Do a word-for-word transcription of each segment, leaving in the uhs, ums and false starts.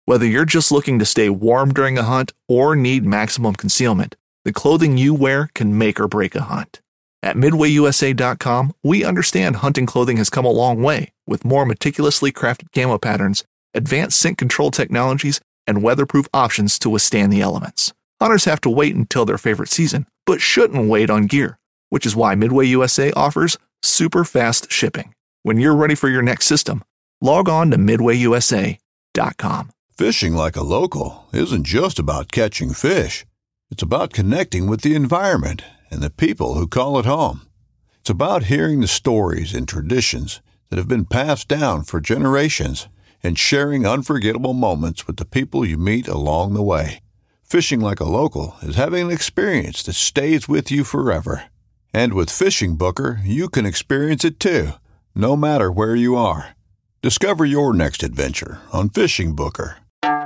Whether you're just looking to stay warm during a hunt or need maximum concealment, the clothing you wear can make or break a hunt. At Midway U S A dot com, we understand hunting clothing has come a long way with more meticulously crafted camo patterns, advanced scent control technologies, and weatherproof options to withstand the elements. Hunters have to wait until their favorite season, but shouldn't wait on gear, which is why Midway U S A offers super fast shipping. When you're ready for your next system, log on to Midway U S A dot com. Fishing like a local isn't just about catching fish. It's about connecting with the environment and the people who call it home. It's about hearing the stories and traditions that have been passed down for generations and sharing unforgettable moments with the people you meet along the way. Fishing like a local is having an experience that stays with you forever. And with Fishing Booker, you can experience it too, no matter where you are. Discover your next adventure on Fishing Booker.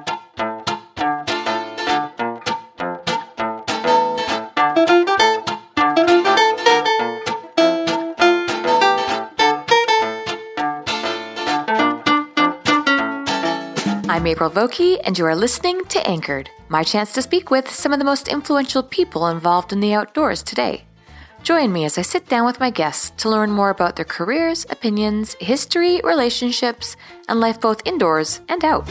I'm April Vokey, and you are listening to Anchored, my chance to speak with some of the most influential people involved in the outdoors today. Join me as I sit down with my guests to learn more about their careers, opinions, history, relationships, and life both indoors and out.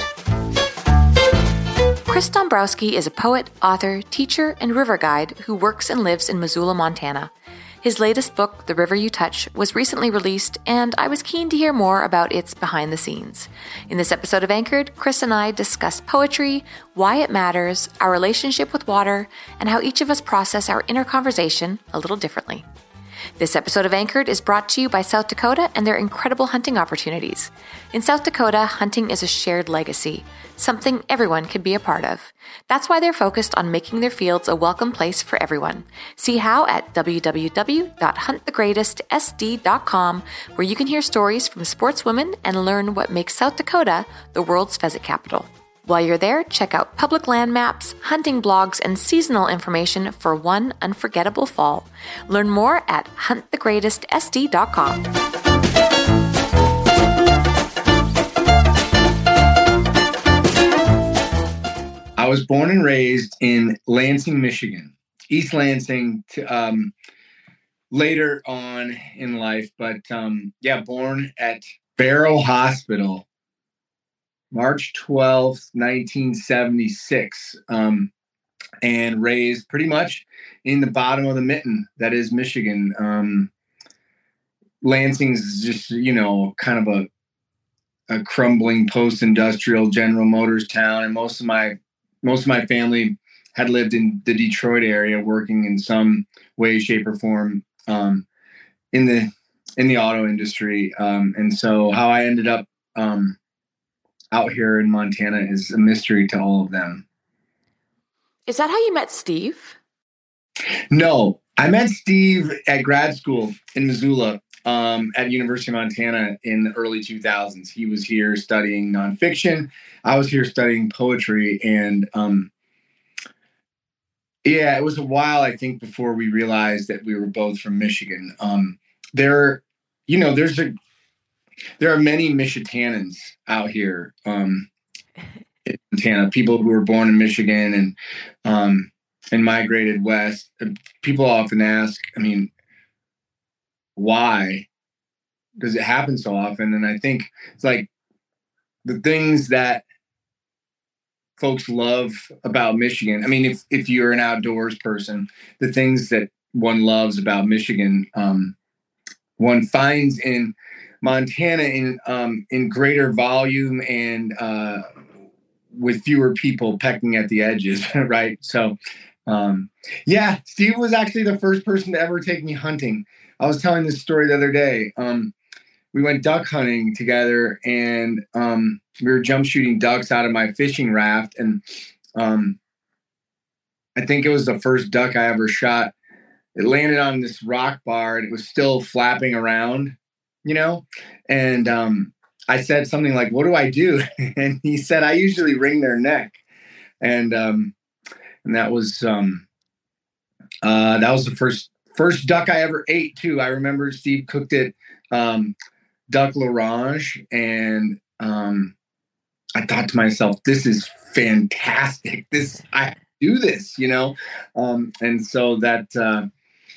Chris Dombrowski is a poet, author, teacher, and river guide who works and lives in Missoula, Montana. His latest book, The River You Touch, was recently released, and I was keen to hear more about its behind the scenes. In this episode of Anchored, Chris and I discussed poetry, why it matters, our relationship with water, and how each of us process our inner conversation a little differently. This episode of Anchored is brought to you by South Dakota and their incredible hunting opportunities. In South Dakota, hunting is a shared legacy, something everyone can be a part of. That's why they're focused on making their fields a welcome place for everyone. See how at w w w dot hunt the greatest s d dot com, where you can hear stories from sportswomen and learn what makes South Dakota the world's pheasant capital. While you're there, check out public land maps, hunting blogs, and seasonal information for one unforgettable fall. Learn more at hunt the greatest s d dot com. I was born and raised in Lansing, Michigan, East Lansing, to, um, later on in life. But um, yeah, born at Barrow Hospital, March twelfth, nineteen seventy-six, um, and raised pretty much in the bottom of the mitten that is Michigan. Um, Lansing's just, you know, kind of a, a crumbling post-industrial General Motors town, and most of my most of my family had lived in the Detroit area, working in some way, shape, or form um, in the in the auto industry. Um, and so, how I ended up um, out here in Montana is a mystery to all of them. Is that how you met Steve? No, I met Steve at grad school in Missoula um, at University of Montana in the early two thousands. He was here studying nonfiction. I was here studying poetry. And um, yeah, it was a while, I think, before we realized that we were both from Michigan. Um, there, you know, there's a, there are many Michitannans out here um, in Montana, people who were born in Michigan and um, and migrated west. People often ask, I mean, why does it happen so often? And I think it's like the things that folks love about Michigan. I mean, if, if you're an outdoors person, the things that one loves about Michigan, um, one finds in Montana in um, in greater volume and uh, with fewer people pecking at the edges, right? So, um, yeah, Steve was actually the first person to ever take me hunting. I was telling this story the other day. Um, we went duck hunting together, and um, we were jump shooting ducks out of my fishing raft. And um, I think it was the first duck I ever shot. It landed on this rock bar, and it was still flapping around, you know? And um, I said something like, "What do I do?" And he said, "I usually wring their neck." And um, and that was um, uh, that was the first first duck I ever ate too. I remember Steve cooked it um, duck l'orange, and um, I thought to myself, this is fantastic. This, I do this, you know? Um, and so that, uh,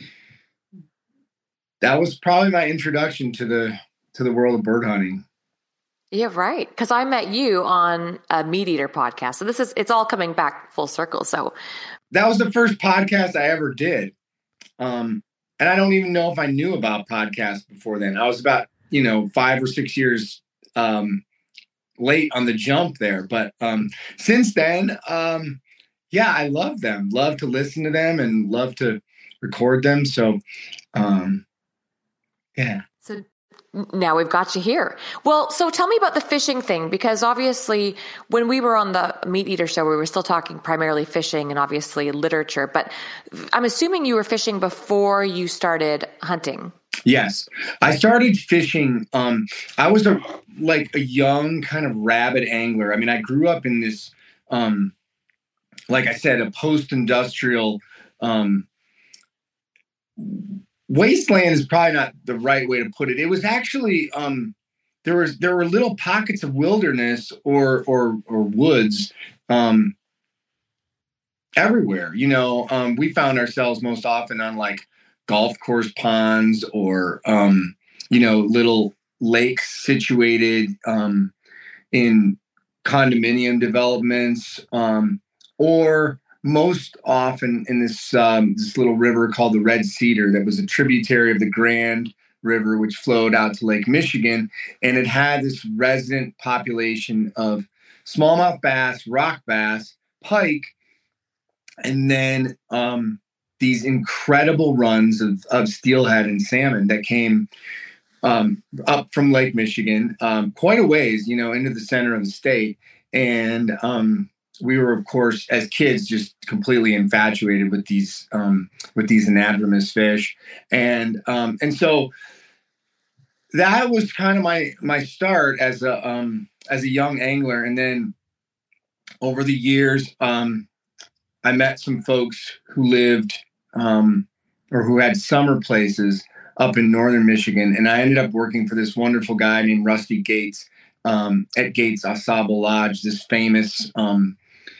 that was probably my introduction to the, to the world of bird hunting. Yeah, right. Because I met you on a Meat Eater podcast. So this is, it's all coming back full circle. So that was the first podcast I ever did. Um, and I don't even know if I knew about podcasts before then. I was about, you know, five or six years um, late on the jump there. But um, since then, um, yeah, I love them, love to listen to them and love to record them. So, um, yeah. So now we've got you here. Well, so tell me about the fishing thing, because obviously when we were on the Meat Eater show, we were still talking primarily fishing and obviously literature, but I'm assuming you were fishing before you started hunting. Yes. I started fishing. Um, I was a, like a young kind of rabid angler. I mean, I grew up in this, um, like I said, a post-industrial, um, wasteland is probably not the right way to put it. It was actually um, there was there were little pockets of wilderness or or or woods um, everywhere. You know, um, we found ourselves most often on like golf course ponds or um, you know, little lakes situated um, in condominium developments, um, or most often in this um, this little river called the Red Cedar that was a tributary of the Grand River, which flowed out to Lake Michigan. And it had this resident population of smallmouth bass, rock bass, pike, and then um, these incredible runs of, of steelhead and salmon that came um, up from Lake Michigan, um, quite a ways, you know, into the center of the state. And um, we were, of course, as kids, just completely infatuated with these um, with these anadromous fish, and um, and so that was kind of my my start as a um, as a young angler. And then over the years, um, I met some folks who lived um, or who had summer places up in northern Michigan, and I ended up working for this wonderful guy named Rusty Gates um, at Gates Au Sable Lodge, this famous. Um,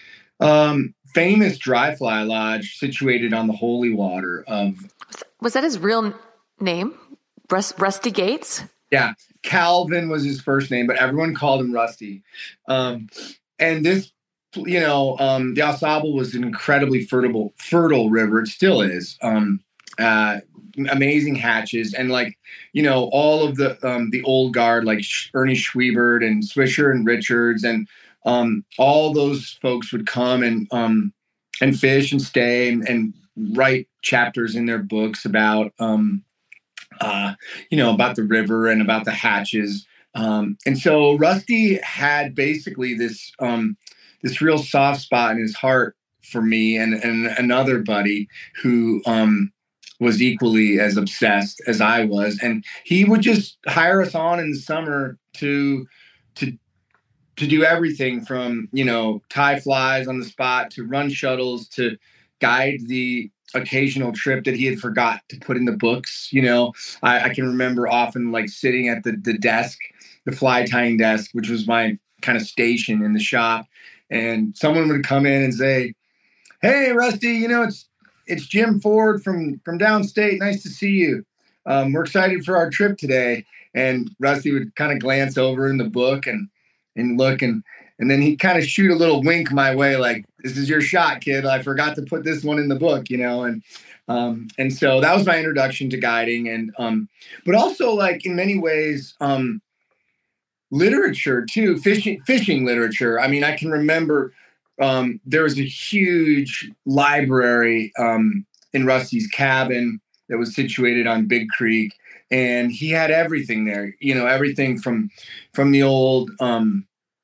Um, famous dry fly lodge situated on the holy water of. Was, was that his real name? Rust, Rusty Gates? Yeah. Calvin was his first name, but everyone called him Rusty. Um, and this, you know, um, the Au Sable was an incredibly fertile, fertile river. It still is. Um, uh, amazing hatches. And like, you know, all of the, um, the old guard, like Ernie Schwiebert and Swisher and Richards and, Um, all those folks would come and um, and fish and stay and, and write chapters in their books about, um, uh, you know, about the river and about the hatches. Um, and so Rusty had basically this um, this real soft spot in his heart for me and, and another buddy who um, was equally as obsessed as I was. And he would just hire us on in the summer to to to do everything from, you know, tie flies on the spot to run shuttles to guide the occasional trip that he had forgot to put in the books. You know, I, I can remember often like sitting at the, the desk, the fly tying desk, which was my kind of station in the shop. And someone would come in and say, "Hey, Rusty, you know, it's, it's Jim Ford from, from downstate. Nice to see you. Um, we're excited for our trip today." And Rusty would kind of glance over in the book and, and look, and and then he'd kind of shoot a little wink my way, like, "This is your shot, kid. I forgot to put this one in the book," you know. And um, and so that was my introduction to guiding, and um, but also like in many ways, um, literature too, fishing fishing literature. I mean, I can remember um, there was a huge library um, in Rusty's cabin that was situated on Big Creek. And he had everything there, you know, everything from from the old, um,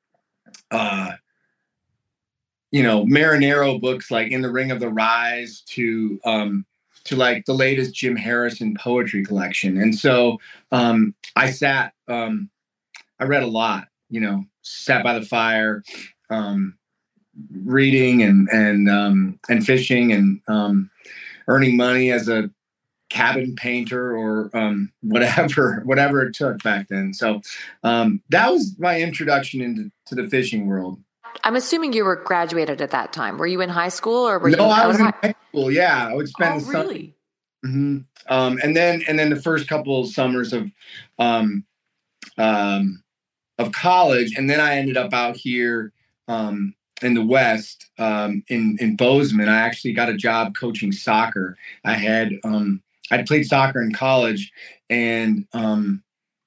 uh, you know, Marinero books like In the Ring of the Rise to um, to like the latest Jim Harrison poetry collection. And so um, I sat, um, I read a lot, you know, sat by the fire, um, reading and and um, and fishing and um, earning money as a cabin painter or um, whatever, whatever it took back then. So um, that was my introduction into to the fishing world. I'm assuming you were graduated at that time. Were you in high school or were no, you? No, I out was of in high-, high school. Yeah, I would spend oh, the summer. really? Mm-hmm. Um, and then and then the first couple of summers of um, um, of college, and then I ended up out here um, in the West um, in in Bozeman. I actually got a job coaching soccer. I had um, I'd played soccer in college, and um,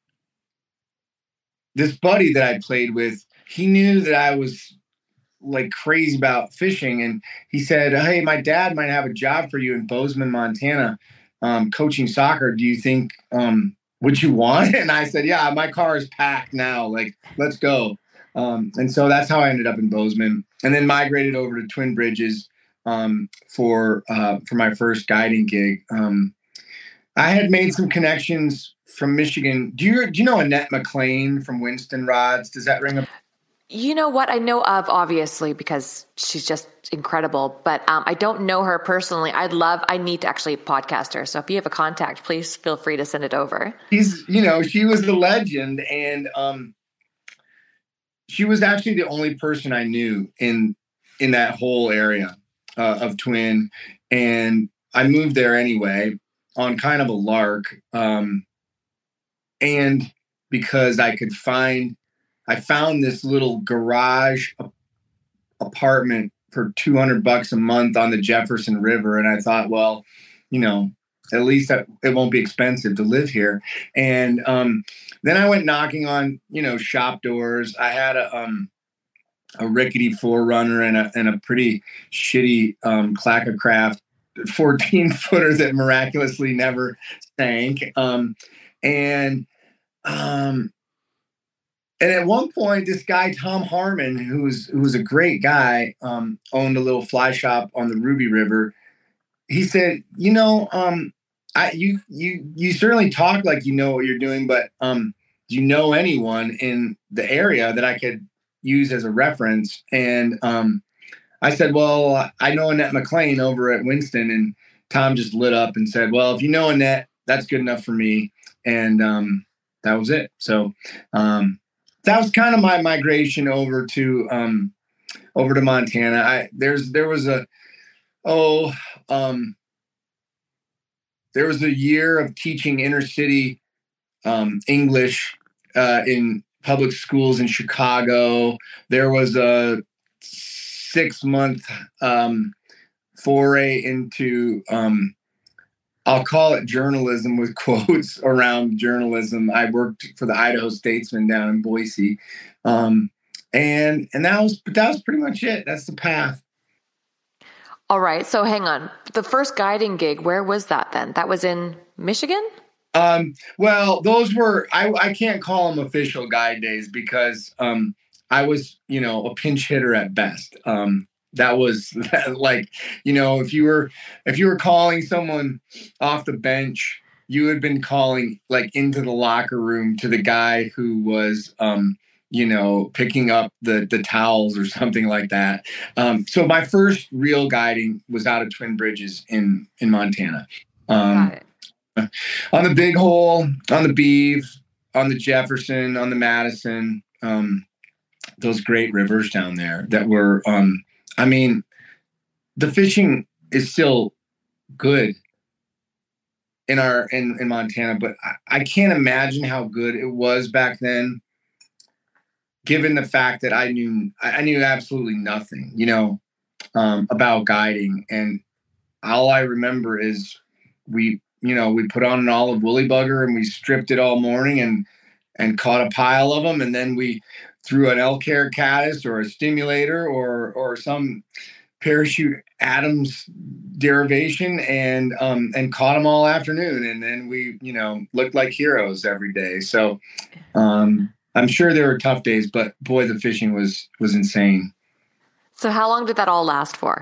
this buddy that I played with, he knew that I was like crazy about fishing, and he said, "Hey, my dad might have a job for you in Bozeman, Montana, um, coaching soccer. Do you think um, would you want?" And I said, "Yeah, my car is packed now. Like, let's go." Um, and so that's how I ended up in Bozeman, and then migrated over to Twin Bridges um, for uh, for my first guiding gig. Um, I had made some connections from Michigan. Do you do you know Annette McLean from Winston Rods? Does that ring a? You know what? I know of, obviously, because she's just incredible, but um, I don't know her personally. I'd love, I need to actually podcast her. So if you have a contact, please feel free to send it over. She's, you know, she was the legend, and um, she was actually the only person I knew in in that whole area uh, of Twin. And I moved there anyway on kind of a lark. Um, and because I could find I found this little garage apartment for two hundred bucks a month on the Jefferson River. And I thought, well, you know, at least it won't be expensive to live here. And um, then I went knocking on, you know, shop doors. I had a, um, a rickety Forerunner and a, and a pretty shitty um, Clackacraft fourteen footer that miraculously never sank. Um, and, um, And at one point, this guy, Tom Harmon, who was, who was a great guy, um, owned a little fly shop on the Ruby River. He said, you know, um, I, you, you, you certainly talk like you know what you're doing, but um, do you know anyone in the area that I could use as a reference? And um, I said, well, I know Annette McLean over at Winston. And Tom just lit up and said, well, if you know Annette, that's good enough for me. And um, that was it. So, um, that was kind of my migration over to um, over to Montana. I there's there was a oh um, there was a year of teaching inner city um, English uh, in public schools in Chicago. There was a six month um, foray into um, I'll call it journalism with quotes around journalism. I worked for the Idaho Statesman down in Boise. Um, and, and that was, that was pretty much it. That's the path. All right. So hang on. The first guiding gig, where was that then? That was in Michigan? Um, well, those were, I, I can't call them official guide days because um, I was, you know, a pinch hitter at best. Um, That was like, you know, if you were if you were calling someone off the bench, you had been calling like into the locker room to the guy who was, um, you know, picking up the the towels or something like that. Um, so my first real guiding was out of Twin Bridges in in Montana, um, on the Big Hole, on the Beeve, on the Jefferson, on the Madison, um, those great rivers down there that were. Um, I mean, the fishing is still good in our in, in Montana, but I, I can't imagine how good it was back then, given the fact that I knew I knew absolutely nothing, you know, um, about guiding, and all I remember is we, you know, we put on an olive woolly bugger and we stripped it all morning and and caught a pile of them, and then we threw an elk hair caddis or a stimulator or or some parachute Adams derivation and um, and caught them all afternoon, and then we, you know, looked like heroes every day. So um, I'm sure there were tough days, but boy, the fishing was was insane. So how long did that all last for?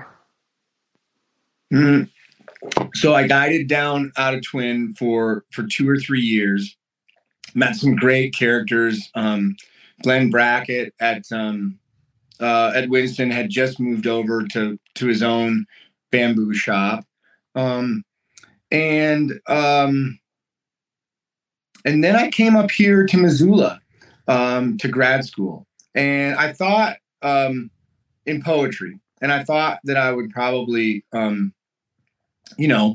Mm-hmm. So I guided down out of Twin for for two or three years. Met some great characters. Um, Glenn Brackett at um, uh, at Winston had just moved over to to his own bamboo shop, um, and, um, and then I came up here to Missoula, um, to grad school. And I thought, um, in poetry, and I thought that I would probably, um, you know,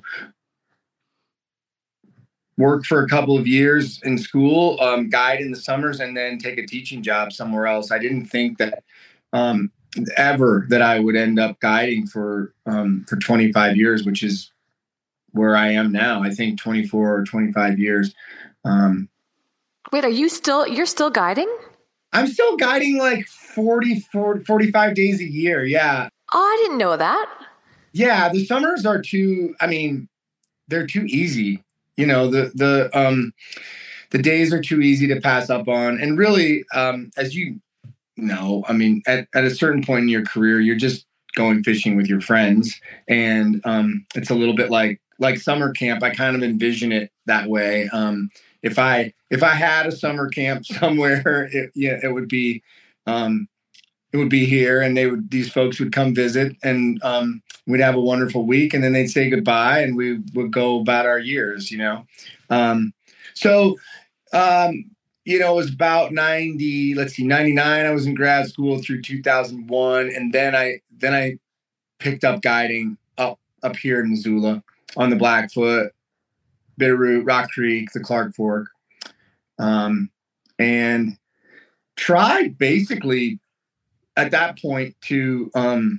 work for a couple of years in school, um, guide in the summers, and then take a teaching job somewhere else. I didn't think that, um, ever that I would end up guiding for, um, for twenty-five years, which is where I am now. I think twenty-four or twenty-five years. Um, Wait, are you still, you're still guiding? I'm still guiding like forty, forty, forty-five days a year. Yeah. Oh, I didn't know that. Yeah. The summers are too, I mean, they're too easy. You know, the, the, um, the days are too easy to pass up on. And really, um, as you know, I mean, at, at a certain point in your career, you're just going fishing with your friends. And, um, it's a little bit like, like summer camp. I kind of envision it that way. Um, if I, if I had a summer camp somewhere, it, yeah, it would be, um, it would be here, and they would, these folks would come visit, and, um, we'd have a wonderful week, and then they'd say goodbye, and we would go about our years, you know? Um, so, um, you know, it was about ninety, let's see, ninety-nine, I was in grad school through two thousand one. And then I, then I picked up guiding up, up here in Missoula on the Blackfoot, Bitterroot, Rock Creek, the Clark Fork. Um, and tried basically at that point to, um,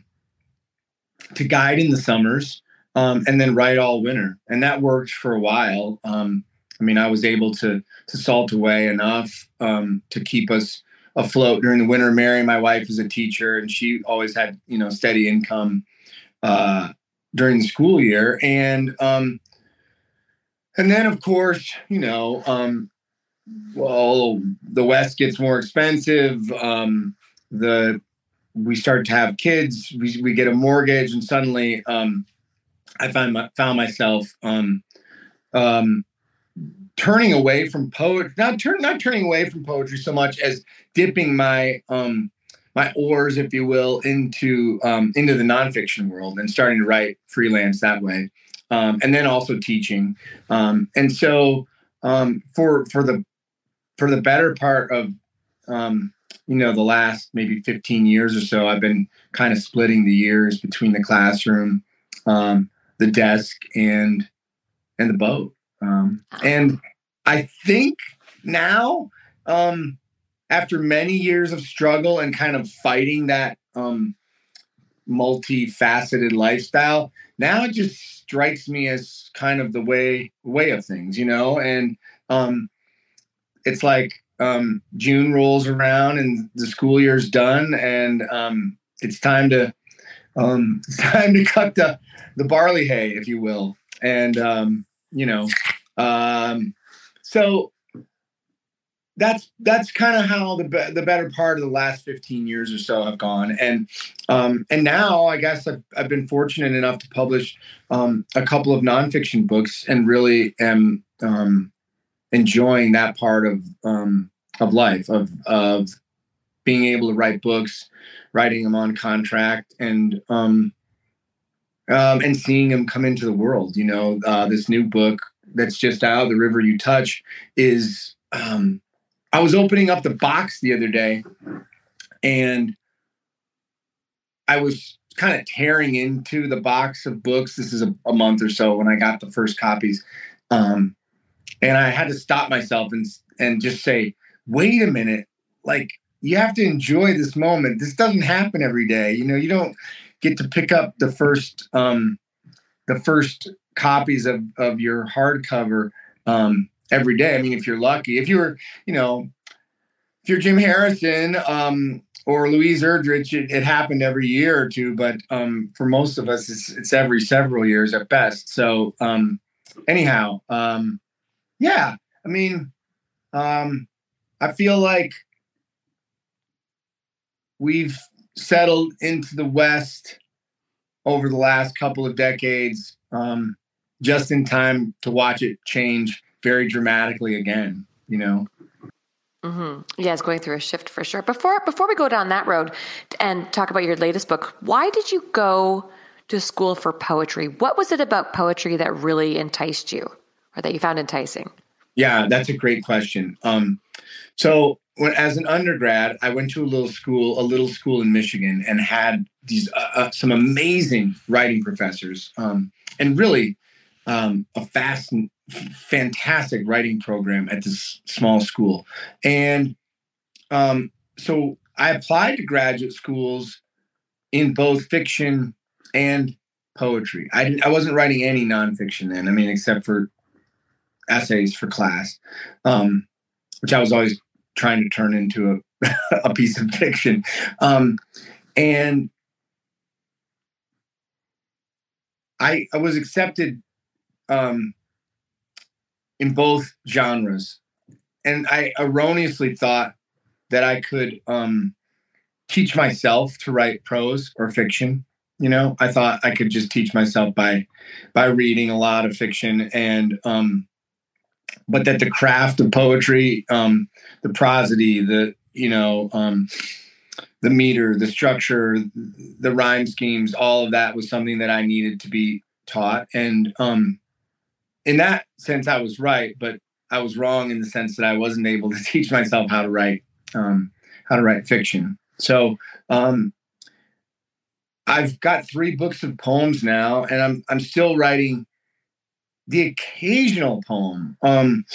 to guide in the summers, um, and then write all winter. And that worked for a while. Um, I mean, I was able to, to salt away enough, um, to keep us afloat during the winter. Mary, my wife, is a teacher, and she always had, you know, steady income, uh, during the school year. And, um, and then of course, you know, um, well, the West gets more expensive. Um, the, we start to have kids, we, we get a mortgage, and suddenly, um, I find my, found myself, um, um, turning away from poetry, not turn, not turning away from poetry so much as dipping my, um, my oars, if you will, into, um, into the nonfiction world, and starting to write freelance that way. Um, and then also teaching. Um, and so, um, for, for the, for the better part of, um, you know, the last maybe fifteen years or so, I've been kind of splitting the years between the classroom, um, the desk, and, and the boat. Um, and I think now, um, after many years of struggle and kind of fighting that, um, multifaceted lifestyle, now it just strikes me as kind of the way, way of things, you know, and, um, it's like, um, June rolls around and the school year's done, and, um, it's time to, um, it's time to cut the, the barley hay, if you will. And, um, you know, um, so that's, that's kind of how the, be- the better part of the last fifteen years or so have gone. And, um, and now I guess I've, I've been fortunate enough to publish, um, a couple of nonfiction books, and really am, um, enjoying that part of, um, of life, of, of being able to write books, writing them on contract, and, um, um, and seeing them come into the world. You know, uh, this new book that's just out, The River You Touch, is, um, I was opening up the box the other day, and I was kind of tearing into the box of books. This is a, a month or so when I got the first copies. Um, and I had to stop myself and, and just say, wait a minute, like, you have to enjoy this moment. This doesn't happen every day. You know, you don't get to pick up the first, um, the first copies of, of your hardcover, um, every day. I mean, if you're lucky, if you're, you know, if you're Jim Harrison, um, or Louise Erdrich, it, it happened every year or two, but, um, for most of us, it's, it's every several years at best. So, um, anyhow, um, yeah, I mean, um, I feel like we've settled into the West over the last couple of decades, um, just in time to watch it change very dramatically again, you know? Mm-hmm. Yeah, it's going through a shift for sure. Before before we go down that road and talk about your latest book, why did you go to school for poetry. What was it about poetry that really enticed you or that you found enticing? Yeah, that's a great question. Um, so when, as an undergrad, I went to a little school, a little school in Michigan, and had these uh, uh, some amazing writing professors, um, and really um, a fast, fantastic writing program at this small school. And um, so I applied to graduate schools in both fiction and poetry. I didn't, I wasn't writing any nonfiction then. I mean, except for essays for class, um, which I was always trying to turn into a, a piece of fiction. Um, and I, I was accepted um, in both genres. And I erroneously thought that I could um, teach myself to write prose or fiction. You know, I thought I could just teach myself by by reading a lot of fiction, and um, but that the craft of poetry, um, the prosody, the you know, um, the meter, the structure, the rhyme schemes, all of that was something that I needed to be taught. And um, in that sense, I was right, but I was wrong in the sense that I wasn't able to teach myself how to write um, how to write fiction. So um, I've got three books of poems now, and I'm I'm still writing the occasional poem. Um,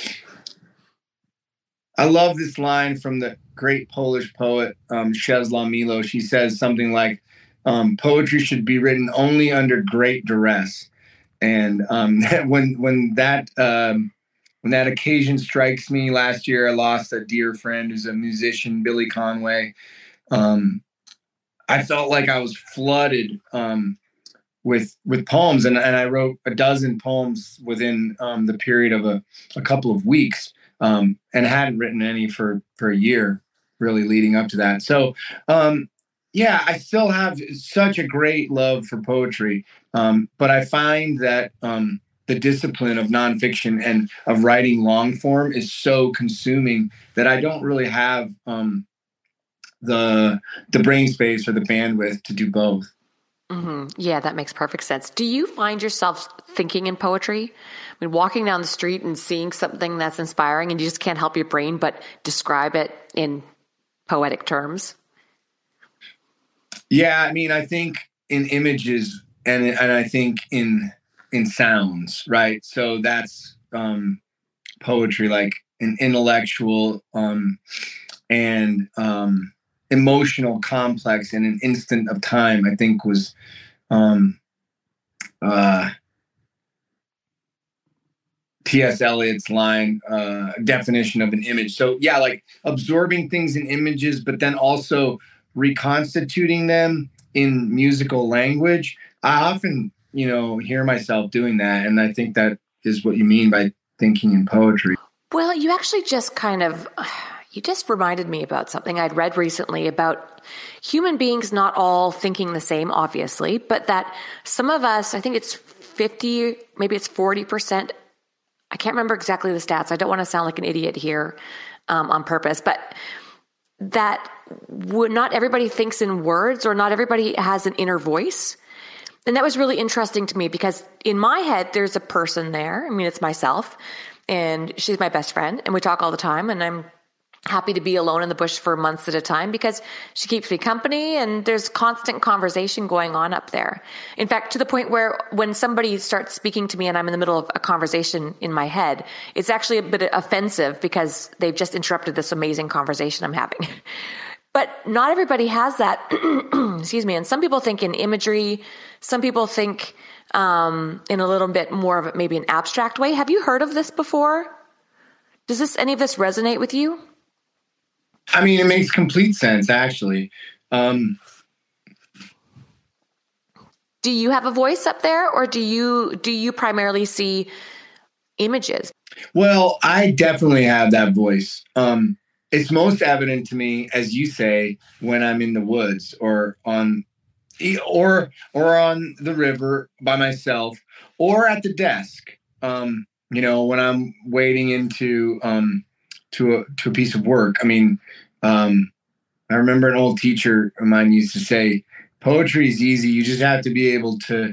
I love this line from the great Polish poet um, Czesław Miłosz. She says something like, um, "Poetry should be written only under great duress." And um, when when that um, when that occasion strikes me, last year I lost a dear friend who's a musician, Billy Conway. Um, I felt like I was flooded um, with with poems, and, and I wrote a dozen poems within um, the period of a, a couple of weeks, um, and hadn't written any for for a year, really leading up to that. So, um, yeah, I still have such a great love for poetry, um, but I find that um, the discipline of nonfiction and of writing long form is so consuming that I don't really have um, the the brain space or the bandwidth to do both. Mm-hmm. Yeah, that makes perfect sense. Do you find yourself thinking in poetry? I mean, walking down the street and seeing something that's inspiring and you just can't help your brain but describe it in poetic terms? Yeah, I mean, I think in images and and I think in in sounds, right? So that's um, poetry, like an intellectual um, and um, emotional complex in an instant of time, I think was um, uh, T S Eliot's line, uh, definition of an image. So yeah, like absorbing things in images, but then also reconstituting them in musical language. I often, you know, hear myself doing that. And I think that is what you mean by thinking in poetry. Well, you actually just kind of, you just reminded me about something I'd read recently about human beings not all thinking the same, obviously, but that some of us, I think it's fifty, maybe it's forty percent. I can't remember exactly the stats. I don't want to sound like an idiot here um, on purpose, but that would, not everybody thinks in words, or not everybody has an inner voice. And that was really interesting to me because in my head, there's a person there. I mean, it's myself, and she's my best friend, and we talk all the time, and I'm happy to be alone in the bush for months at a time because she keeps me company and there's constant conversation going on up there. In fact, to the point where when somebody starts speaking to me and I'm in the middle of a conversation in my head, it's actually a bit offensive because they've just interrupted this amazing conversation I'm having. But not everybody has that. Excuse me. And some people think in imagery. Some people think um, in a little bit more of maybe an abstract way. Have you heard of this before? Does this any of this resonate with you? I mean, it makes complete sense, actually. Um, do you have a voice up there, or do you do you primarily see images? Well, I definitely have that voice. Um, it's most evident to me, as you say, when I'm in the woods or on or or on the river by myself, or at the desk. Um, you know, when I'm wading into um, to a to a piece of work. I mean, um, I remember an old teacher of mine used to say, poetry is easy. You just have to be able to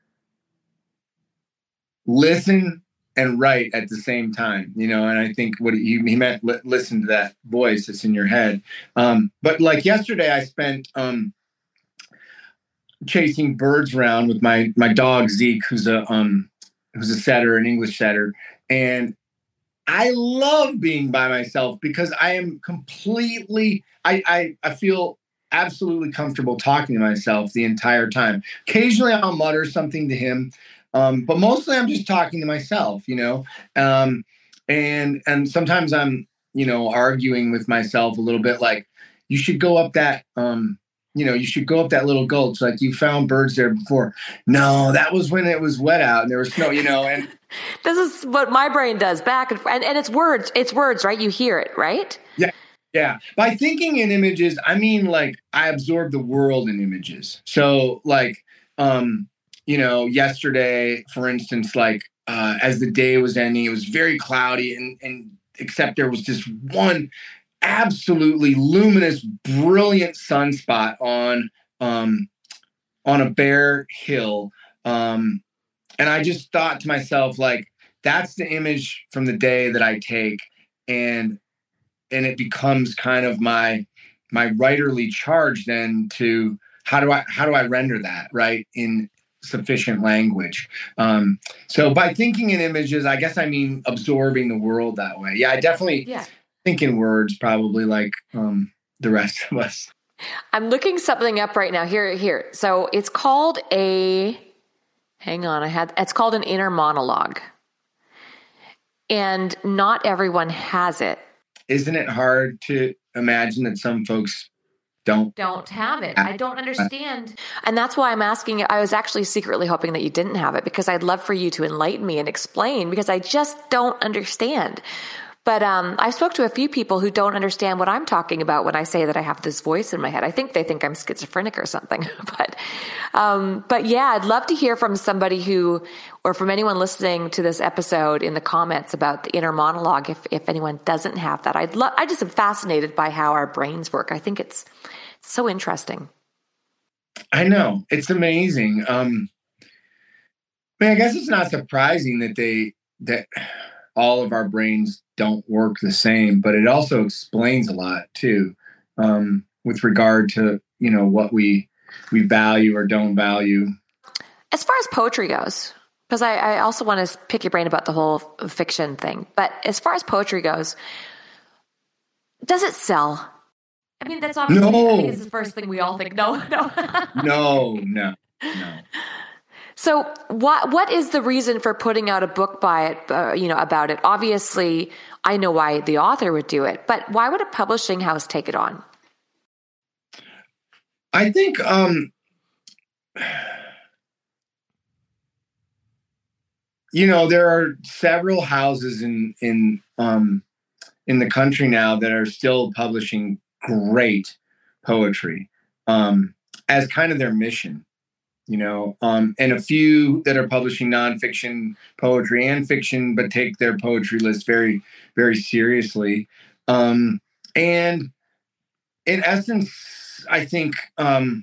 listen and write at the same time, you know. And I think what he, he meant, li- listen to that voice that's in your head. Um, but like yesterday, I spent um, chasing birds around with my my dog Zeke, who's a um, who's a setter, an English setter, and I love being by myself because I am completely. I I, I feel absolutely comfortable talking to myself the entire time. Occasionally, I'll mutter something to him. Um, but mostly I'm just talking to myself, you know, um, and and sometimes I'm, you know, arguing with myself a little bit, like you should go up that, um, you know, you should go up that little gulch, like you found birds there before. No, that was when it was wet out and there was snow, you know. And this is what my brain does back and and, and it's words, it's words, right? You hear it, right? Yeah, yeah. By thinking in images, I mean like I absorb the world in images. So like. Um, You know, yesterday, for instance, like uh, as the day was ending, it was very cloudy, and, and except there was this one absolutely luminous, brilliant sunspot on um, on a bare hill, um, and I just thought to myself, like, that's the image from the day that I take, and and it becomes kind of my my writerly charge then to how do I how do I render that right in sufficient language. Um, so by thinking in images, I guess I mean absorbing the world that way. Yeah, I definitely Yeah. think in words, probably like um, the rest of us. I'm looking something up right now. Here, here. So it's called a, hang on, I had, it's called an inner monologue. And not everyone has it. Isn't it hard to imagine that some folks don't don't have it? I don't understand. And that's why I'm asking. I was actually secretly hoping that you didn't have it, because I'd love for you to enlighten me and explain, because I just don't understand. But um, I spoke to a few people who don't understand what I'm talking about when I say that I have this voice in my head. I think they think I'm schizophrenic or something. but, um, but yeah, I'd love to hear from somebody who, or from anyone listening to this episode in the comments about the inner monologue. If if anyone doesn't have that, I'd love. I just am fascinated by how our brains work. I think it's so interesting. I know, it's amazing. Um, I mean, I guess it's not surprising that they that all of our brains don't work the same, but it also explains a lot too, um, with regard to, you know, what we we value or don't value. As far as poetry goes, because I, I also want to pick your brain about the whole fiction thing, but as far as poetry goes, does it sell? I mean, that's obviously, no. I think it's the first thing we all think. No, no. no, no, no. So what what is the reason for putting out a book by it, uh, you know, about it? Obviously, I know why the author would do it, but why would a publishing house take it on? I think um, you know, there are several houses in in um, in the country now that are still publishing great poetry um, as kind of their mission. You know, um, and a few that are publishing nonfiction poetry and fiction, but take their poetry list very, very seriously. Um, and in essence, I think um,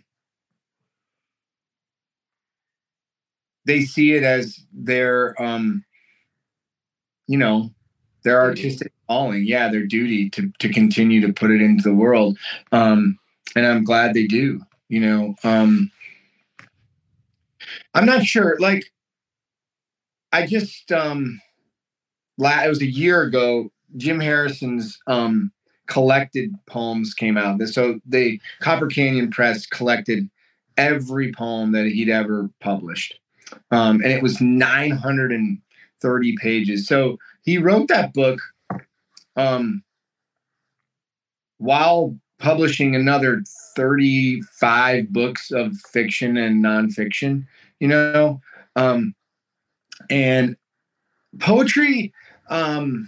they see it as their, um, you know, their artistic calling. Yeah, their duty to to continue to put it into the world. Um, and I'm glad they do. You know. Um, I'm not sure. Like, I just, um, it was a year ago, Jim Harrison's um, collected poems came out. So the Copper Canyon Press collected every poem that he'd ever published. Um, and it was nine hundred thirty pages. So he wrote that book um, while publishing another thirty-five books of fiction and nonfiction, you know? Um, and poetry, um,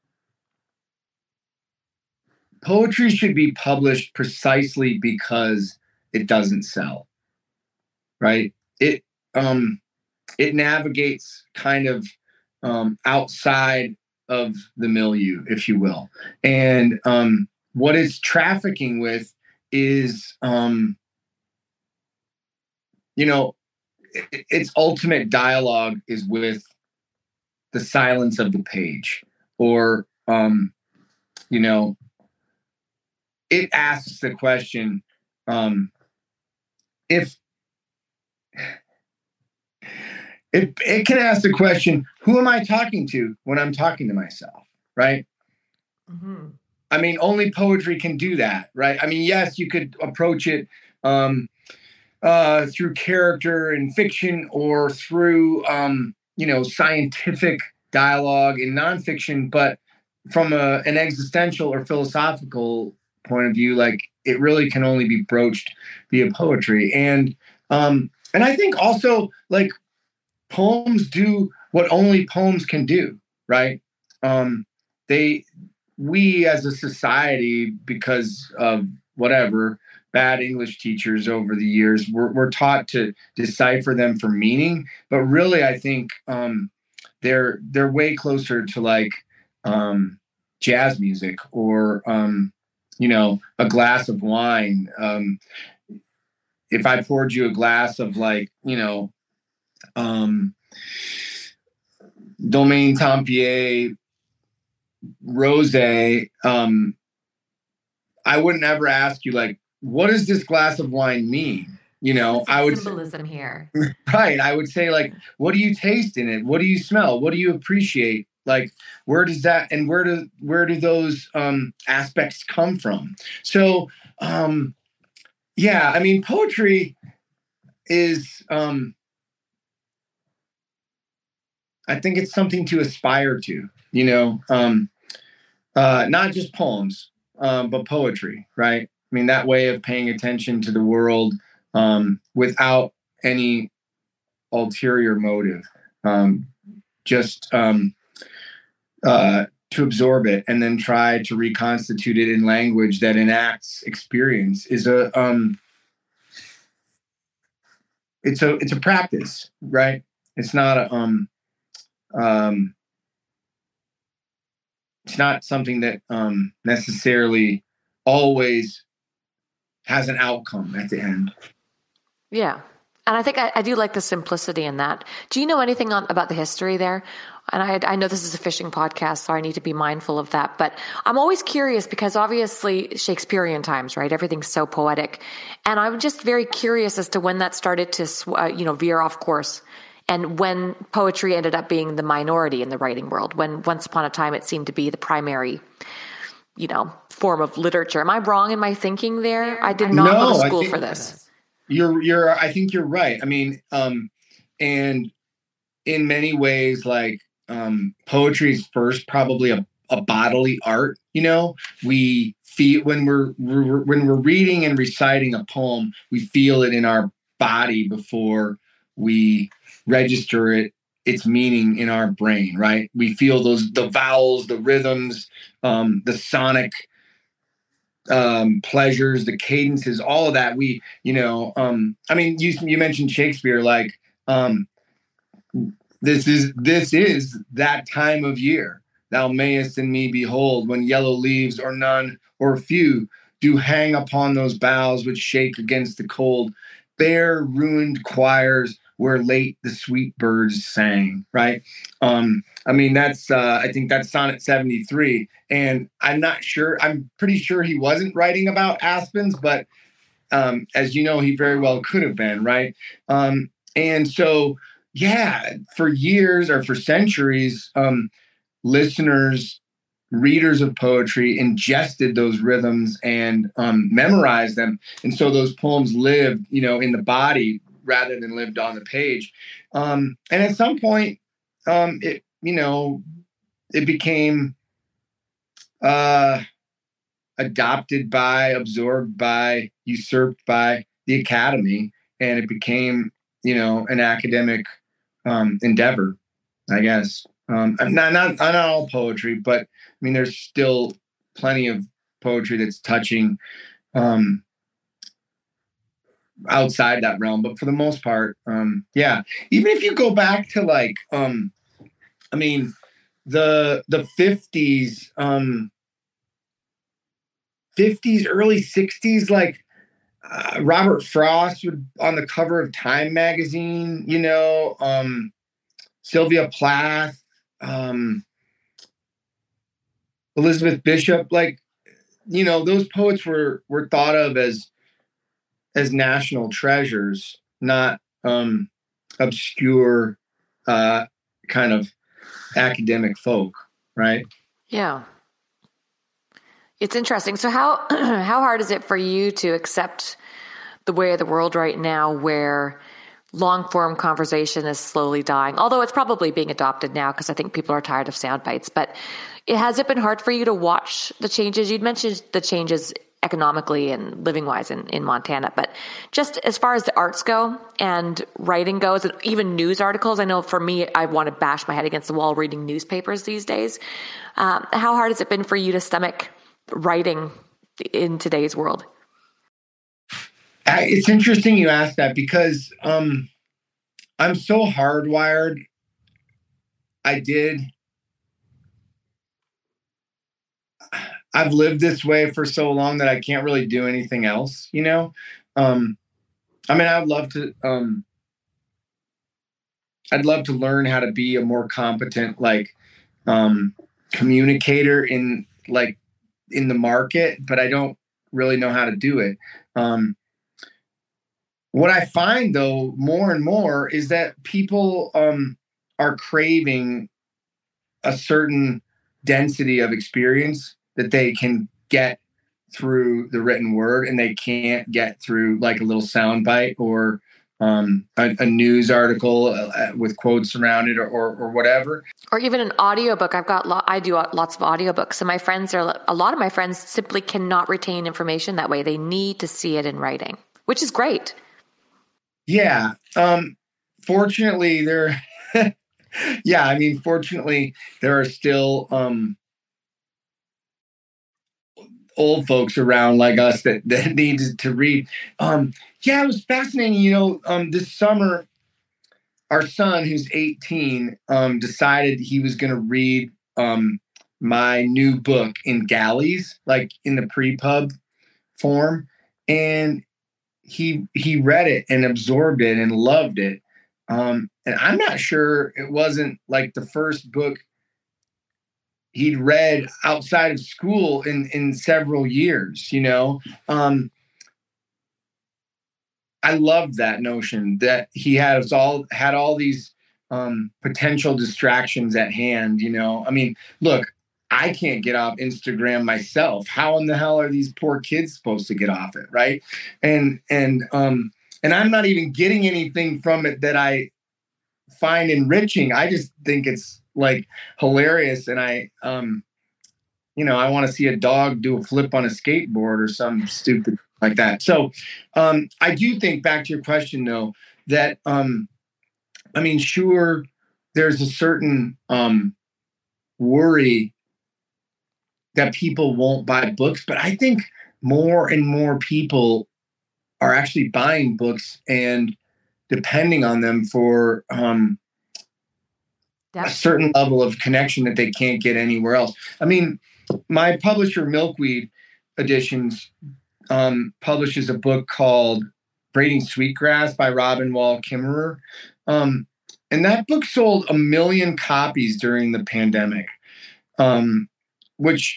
poetry should be published precisely because it doesn't sell, right? It um, it navigates kind of um, outside of the milieu, if you will, and um, what it's trafficking with is um, you know, it, its ultimate dialogue is with the silence of the page, or, um, you know, it asks the question, um, if it, it can ask the question, who am I talking to when I'm talking to myself? Right. Mm-hmm. I mean, only poetry can do that. Right. I mean, yes, you could approach it, um, uh, through character and fiction, or through, um, you know, scientific dialogue in nonfiction, but from a, an existential or philosophical point of view, like, it really can only be broached via poetry. And, um, and I think also, like, poems do what only poems can do, right? Um, they, we as a society, because of whatever, bad English teachers over the years, we're, we're taught to decipher them for meaning. But really, I think um, they're they're way closer to, like, um, jazz music, or um, you know, a glass of wine. Um, if I poured you a glass of, like, you know, um, Domaine Tempier rosé, um, I wouldn't ever ask you, like, what does this glass of wine mean? You know, I would symbolism here. Right. I would say, like, what do you taste in it? What do you smell? What do you appreciate? Like, where does that, and where do, where do those um, aspects come from? So, um, yeah, I mean, poetry is, um, I think it's something to aspire to, you know, um, uh, not just poems, um, but poetry, right? I mean, that way of paying attention to the world um, without any ulterior motive, um, just um, uh, to absorb it and then try to reconstitute it in language that enacts experience is a, um, it's a, it's a practice, right? It's not a, um, um, it's not something that um, necessarily always has an outcome at the end. Yeah. And I think I, I do like the simplicity in that. Do you know anything on, about the history there? And I, I know this is a fishing podcast, so I need to be mindful of that. But I'm always curious because obviously Shakespearean times, right? Everything's so poetic. And I'm just very curious as to when that started to, uh, you know, veer off course, and when poetry ended up being the minority in the writing world, when once upon a time it seemed to be the primary, you know, form of literature. Am I wrong in my thinking there? I did not no, go to school for this. You're, you're, I think you're right. I mean, um, and in many ways, like, um, poetry is first probably a, a bodily art. You know, we feel when we're, we're when we're reading and reciting a poem, we feel it in our body before we register it, its meaning in our brain. Right? We feel those, the vowels, the rhythms, um, the sonic um pleasures, the cadences, all of that. We, you know, um I mean, you you mentioned Shakespeare, like, um this is this is that time of year. Thou mayest in me behold, when yellow leaves, or none or few, do hang upon those boughs which shake against the cold, bare ruined choirs where late the sweet birds sang. Right? um I mean, that's uh I think that's sonnet seventy-three. And I'm not sure, I'm pretty sure he wasn't writing about aspens, but um, as you know, he very well could have been, right? Um, and so, yeah, for years or for centuries, um, listeners, readers of poetry ingested those rhythms and um, memorized them. And so those poems lived, you know, in the body rather than lived on the page. Um, and at some point, um, it, you know, it became uh, adopted by, absorbed by, usurped by the academy, and it became, you know, an academic um, endeavor, I guess. Um, not, not not all poetry, but I mean, there's still plenty of poetry that's touching um, outside that realm. But for the most part, um, yeah. Even if you go back to, like, um, I mean, the the fifties. Um, fifties, early sixties, like, uh, Robert Frost would on the cover of Time magazine, you know, um, Sylvia Plath, um, Elizabeth Bishop, like, you know, those poets were, were thought of as, as national treasures, not um, obscure uh, kind of academic folk, right? Yeah. It's interesting. So how how hard is it for you to accept the way of the world right now where long form conversation is slowly dying? Although it's probably being adopted now because I think people are tired of sound bites. But it, has it been hard for you to watch the changes? You'd mentioned the changes economically and living wise in, in Montana, but just as far as the arts go and writing goes, and even news articles, I know for me, I want to bash my head against the wall reading newspapers these days. Um, how hard has it been for you to stomach writing in today's world? I, it's interesting you asked that because um, I'm so hardwired. I did. I've lived this way for so long that I can't really do anything else, you know? Um, I mean, I'd love to, um, I'd love to learn how to be a more competent, like, um, communicator in like in the market, but I don't really know how to do it. Um, what I find though, more and more is that people, um, are craving a certain density of experience that they can get through the written word, and they can't get through like a little soundbite or um, a, a news article uh, with quotes around it, or, or, or whatever. Or even an audiobook. I've got, lo- I do lots of audiobooks. So my friends are, a lot of my friends simply cannot retain information that way. They need to see it in writing, which is great. Yeah. Um, fortunately there, yeah, I mean, fortunately there are still, um, old folks around like us that, that need to read. Um, yeah, it was fascinating. You know, um, this summer, our son, who's eighteen, um, decided he was going to read um, my new book in galleys, like in the pre-pub form. And he he read it and absorbed it and loved it. Um, and I'm not sure it wasn't like the first book he'd read outside of school in, in several years, you know? Um, I loved that notion that he has all had all these um, potential distractions at hand, you know? I mean, look, I can't get off Instagram myself. How in the hell are these poor kids supposed to get off it? Right. And, and, um, and I'm not even getting anything from it that I find enriching. I just think it's like hilarious. And I, um, you know, I want to see a dog do a flip on a skateboard or some stupid like that. So um, I do think, back to your question, though, that, um, I mean, sure, there's a certain um, worry that people won't buy books, but I think more and more people are actually buying books and depending on them for um, a certain level of connection that they can't get anywhere else. I mean, my publisher, Milkweed Editions, um, publishes a book called Braiding Sweetgrass by Robin Wall Kimmerer. Um, and that book sold a million copies during the pandemic, um, which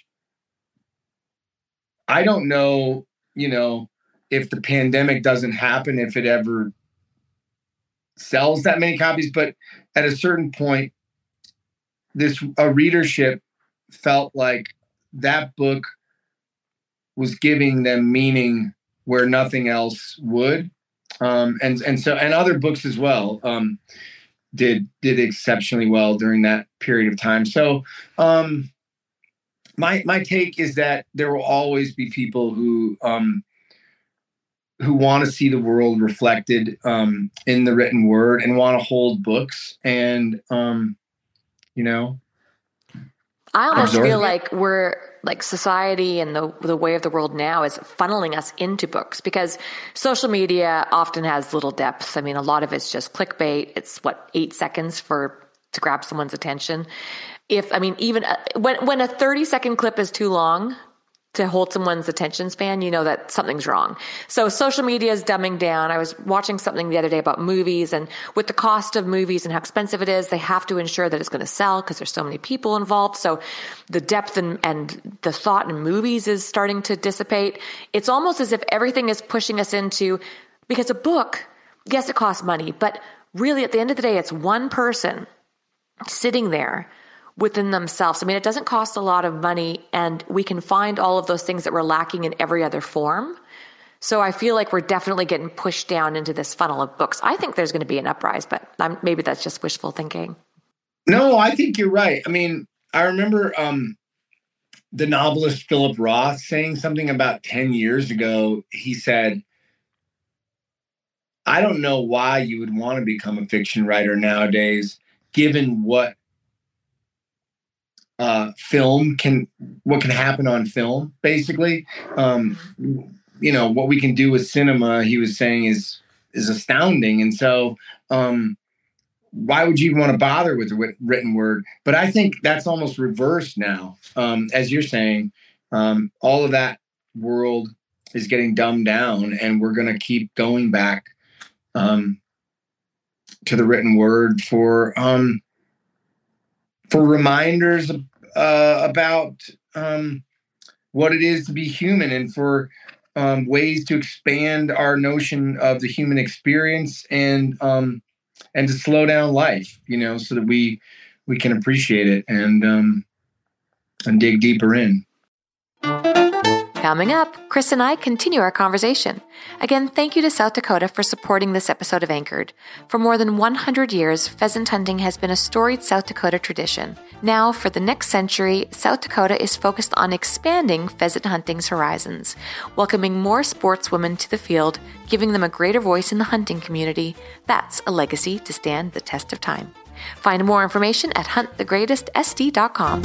I don't know, you know, if the pandemic doesn't happen, if it ever sells that many copies. But at a certain point, this a readership felt like that book was giving them meaning where nothing else would. Um, and, and so, and other books as well, um, did, did exceptionally well during that period of time. So, um, my, my take is that there will always be people who, um, who want to see the world reflected, um, in the written word and want to hold books and, um, you know, I almost absorb feel it. like we're like society and the the way of the world now is funneling us into books because social media often has little depth. I mean, a lot of it's just clickbait. It's what, eight seconds for to grab someone's attention. If I mean, even uh, when when a thirty second clip is too long, to hold someone's attention span, you know that something's wrong. So social media is dumbing down. I was watching something the other day about movies, and with the cost of movies and how expensive it is, they have to ensure that it's going to sell because there's so many people involved. So the depth and, and the thought in movies is starting to dissipate. It's almost as if everything is pushing us into, because a book, yes, it costs money, but really at the end of the day, it's one person sitting there within themselves. I mean, it doesn't cost a lot of money, and we can find all of those things that we're lacking in every other form. So I feel like we're definitely getting pushed down into this funnel of books. I think there's going to be an uprise, but I'm, maybe that's just wishful thinking. No, I think you're right. I mean, I remember um, the novelist Philip Roth saying something about ten years ago. He said, I don't know why you would want to become a fiction writer nowadays, given what uh, film can, what can happen on film, basically. Um, you know, what we can do with cinema, he was saying, is, is astounding. And so um, why would you even want to bother with the written word? But I think that's almost reversed now. Um, as you're saying, um, all of that world is getting dumbed down, and we're going to keep going back um, to the written word for, um, for reminders uh, about um, what it is to be human, and for um, ways to expand our notion of the human experience, and um, and to slow down life, you know, so that we we can appreciate it and um, and dig deeper in. Coming up, Chris and I continue our conversation. Again, thank you to South Dakota for supporting this episode of Anchored. For more than one hundred years, pheasant hunting has been a storied South Dakota tradition. Now, for the next century, South Dakota is focused on expanding pheasant hunting's horizons, welcoming more sportswomen to the field, giving them a greater voice in the hunting community. That's a legacy to stand the test of time. Find more information at hunt the greatest s d dot com.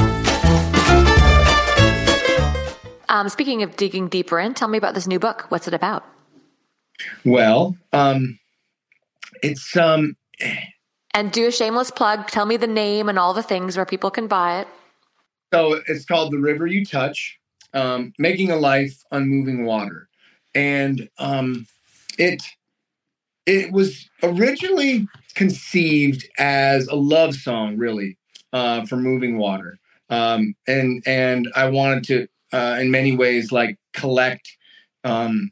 Um, speaking of digging deeper in, tell me about this new book. What's it about? Well, um, it's... Um, and do a shameless plug. Tell me the name and all the things where people can buy it. So it's called The River You Touch, um, Making a Life on Moving Water. And um, it it was originally conceived as a love song, really, uh, for moving water. Um, and, and I wanted to... Uh, in many ways, like collect um,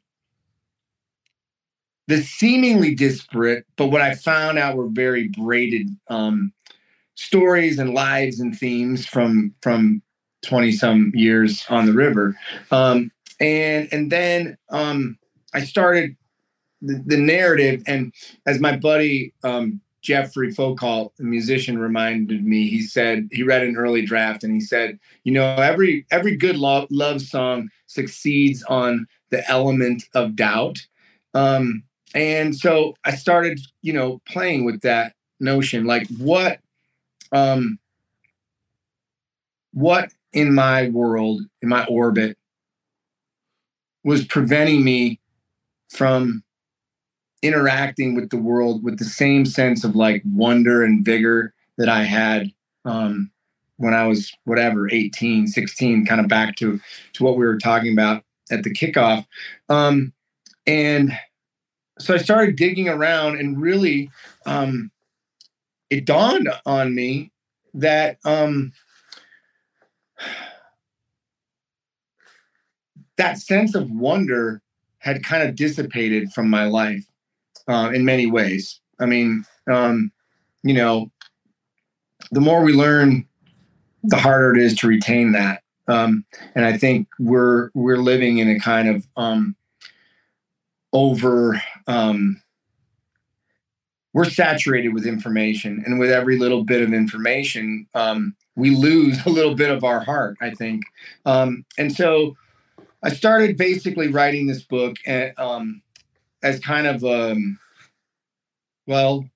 the seemingly disparate, but what I found out were very braided um, stories and lives and themes from from twenty some years on the river, um, and and then um, I started the, the narrative, and as my buddy um, Jeffrey Foucault, a musician, reminded me, he said, he read an early draft and he said, you know, every every good love, love song succeeds on the element of doubt. Um, and so I started, you know, playing with that notion, like what, um, what in my world, in my orbit, was preventing me from interacting with the world with the same sense of like wonder and vigor that I had um, when I was whatever, eighteen, sixteen, kind of back to, to what we were talking about at the kickoff. Um, and so I started digging around, and really um, it dawned on me that um, that sense of wonder had kind of dissipated from my life. Uh, in many ways. I mean, um, you know, the more we learn, the harder it is to retain that. Um, and I think we're we're living in a kind of um, over. Um, we're saturated with information, and with every little bit of information, um, we lose a little bit of our heart, I think. Um, and so, I started basically writing this book at, um, as kind of um, well,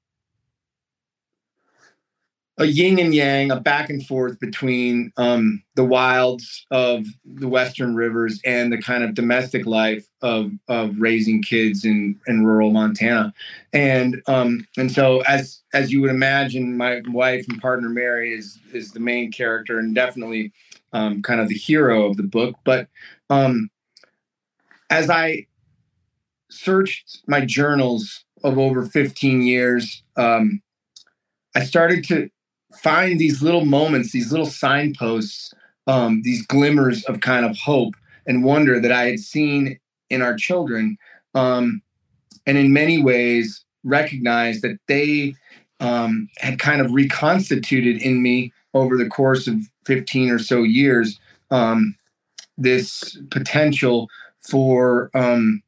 a yin and yang, a back and forth between um, the wilds of the Western rivers and the kind of domestic life of of raising kids in, in rural Montana. And um, and so, as as you would imagine, my wife and partner Mary is is the main character, and definitely um, kind of the hero of the book. But um, as I searched my journals of over fifteen years, um, I started to find these little moments, these little signposts, um, these glimmers of kind of hope and wonder that I had seen in our children. Um, and in many ways recognized that they um, had kind of reconstituted in me over the course of fifteen or so years, um, this potential for um,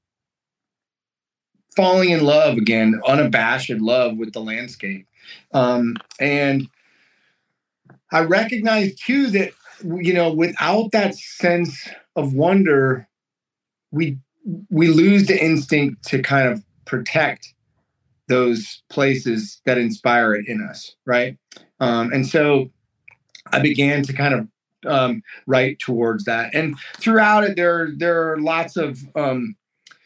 falling in love again, unabashed love with the landscape. Um, and I recognize too that, you know, without that sense of wonder, we we lose the instinct to kind of protect those places that inspire it in us, right? Um, and so I began to kind of um, write towards that. And throughout it, there there are lots of um,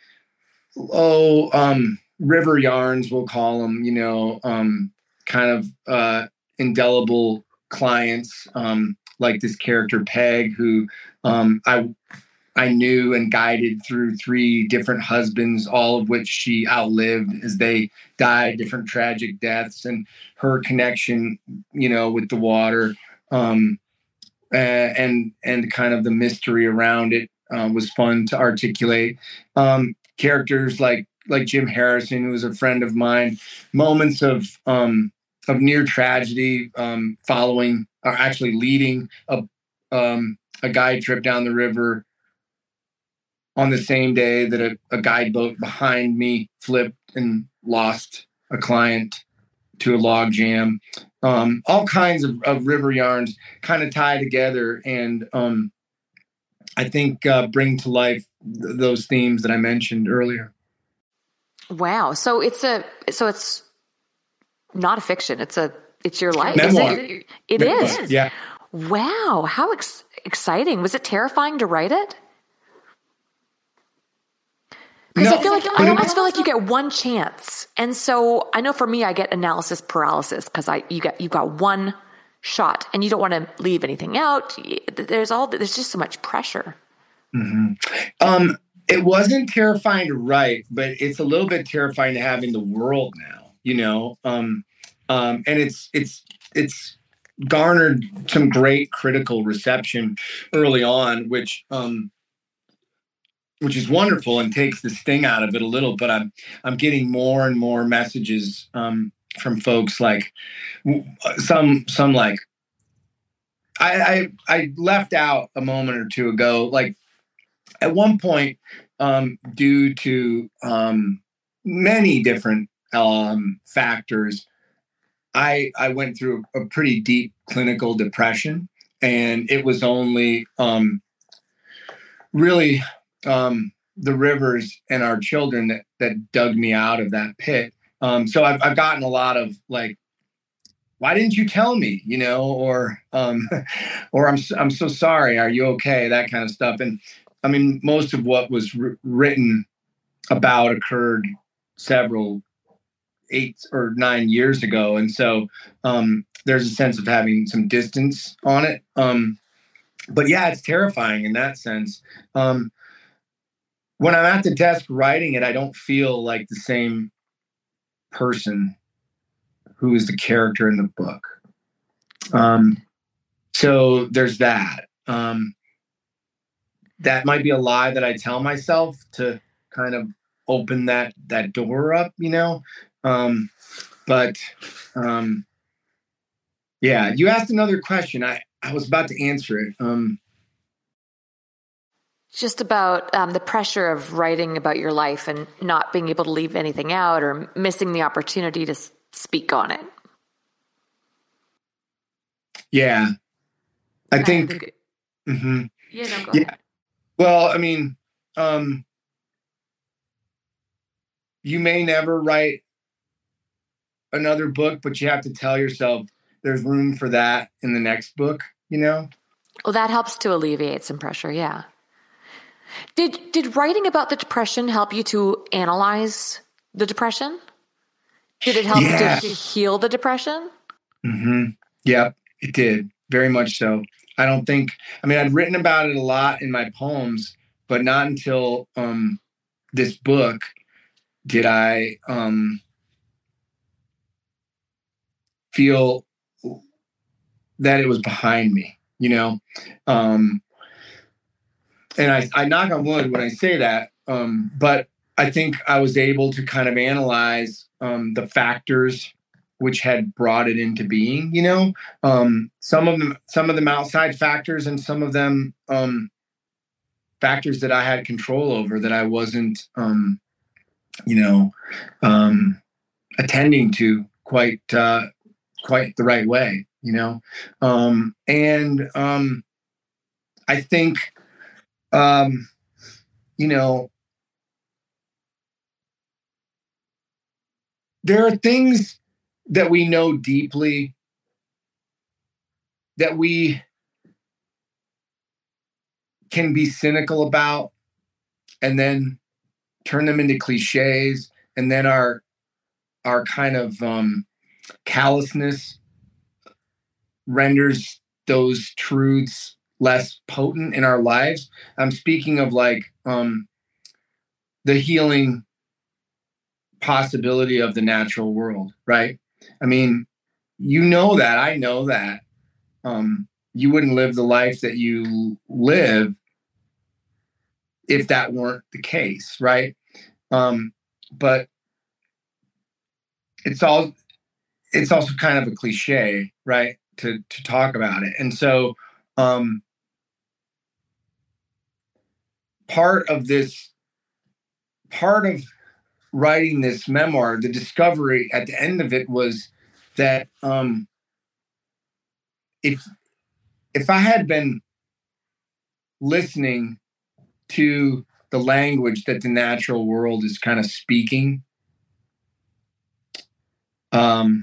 oh um, river yarns, we'll call them, you know, um, kind of uh, indelible clients, um, like this character Peg, who um, I I knew and guided through three different husbands, all of which she outlived as they died different tragic deaths, and her connection, you know, with the water, um, uh, and and kind of the mystery around it uh, was fun to articulate. Um, characters like like Jim Harrison, who was a friend of mine, moments of um, of near tragedy, um, following or actually leading a um, a guide trip down the river on the same day that a, a guide boat behind me flipped and lost a client to a log jam. Um, all kinds of, of river yarns kind of tie together and um, I think uh, bring to life th- those themes that I mentioned earlier. Wow. So it's a, so it's not a fiction. It's a, it's your life. Memoir. Is it? It Memoir. is. Yeah. Wow. How ex- exciting. Was it terrifying to write it? Because No, I feel like but I it- almost feel like you get one chance, and so I know for me, I get analysis paralysis because I you got you got one shot, and you don't want to leave anything out. There's all there's just so much pressure. Mm-hmm. Um, it wasn't terrifying to write, but it's a little bit terrifying to have in the world now. You know, um, um, and it's it's it's garnered some great critical reception early on, which. Um, which is wonderful and takes the sting out of it a little, but I'm, I'm getting more and more messages um, from folks like some, some like, I, I, I left out a moment or two ago, like at one point, um, due to um, many different um, factors, I, I went through a pretty deep clinical depression, and it was only um, really um, the rivers and our children that, that dug me out of that pit. Um, so I've, I've gotten a lot of like, why didn't you tell me, you know, or, um, or I'm, I'm so sorry. Are you okay? That kind of stuff. And I mean, most of what was r- written about occurred several eight or nine years ago. And so um, there's a sense of having some distance on it. Um, but yeah, it's terrifying in that sense. Um, when I'm at the desk writing it, I don't feel like the same person who is the character in the book. Um, so there's that. Um, that might be a lie that I tell myself to kind of open that, that door up, you know? Um, but um, yeah, you asked another question. I, I was about to answer it. Um, Just about um, the pressure of writing about your life and not being able to leave anything out or missing the opportunity to s- speak on it. yeah, I think. think- Mm-hmm. Yeah, no, go Yeah. ahead. Well, I mean, um, you may never write another book, but you have to tell yourself there's room for that in the next book, you know? Well, that helps to alleviate some pressure. Yeah. Did did writing about the depression help you to analyze the depression? Did it help Yeah. to heal the depression? Mm-hmm. Yep, it did. Very much so. I don't think, I mean, I'd written about it a lot in my poems, but not until um, this book did I um, feel that it was behind me, you know? Um, and I, I knock on wood when I say that, um, but I think I was able to kind of analyze um, the factors which had brought it into being, you know, um, some of them, some of them outside factors, and some of them um, factors that I had control over that I wasn't, um, you know, um, attending to quite, uh, quite the right way, you know? Um, and um, I think, um, you know, there are things that we know deeply that we can be cynical about and then turn them into cliches, and then our our kind of um, callousness renders those truths less potent in our lives. I'm speaking of like um, the healing possibility of the natural world, right? I mean, you know that, I know that. Um, you wouldn't live the life that you live if that weren't the case, right? Um, but it's all it's also kind of a cliche, right? To to talk about it. And so um part of this part of writing this memoir, the discovery at the end of it was that um if if I had been listening to the language that the natural world is kind of speaking, um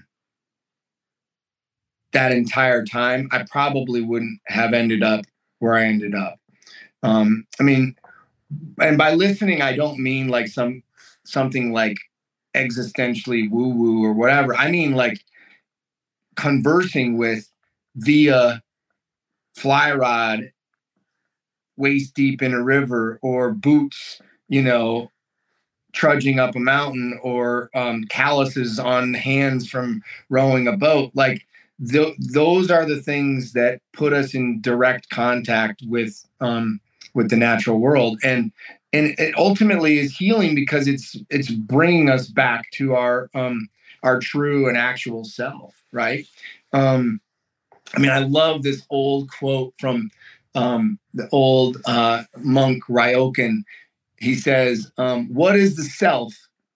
that entire time, I probably wouldn't have ended up where I ended up. Um, I mean, and by listening, I don't mean like some something like existentially woo-woo or whatever. I mean like conversing with via fly rod, waist deep in a river, or boots, you know, trudging up a mountain, or um, calluses on hands from rowing a boat. Like th- those are the things that put us in direct contact with um, with the natural world, and and it ultimately is healing because it's it's bringing us back to our um, our true and actual self, right? Um, I mean, I love this old quote from um, the old uh, monk Ryokan. He says, um, what is the self?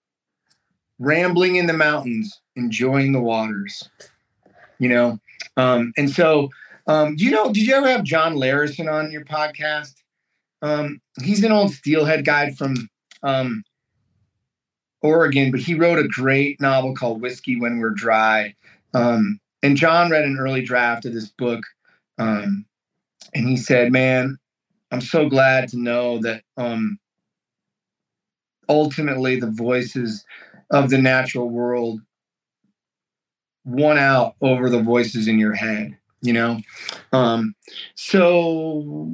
Rambling in the mountains, enjoying the waters, you know? Um, and so, um, do you know, did you ever have John Larison on your podcast? Um, he's an old steelhead guide from um, Oregon, but he wrote a great novel called Whiskey When We're Dry. Um, and John read an early draft of this book. Um, and he said, man, I'm so glad to know that um, ultimately the voices of the natural world won out over the voices in your head, you know? Um, so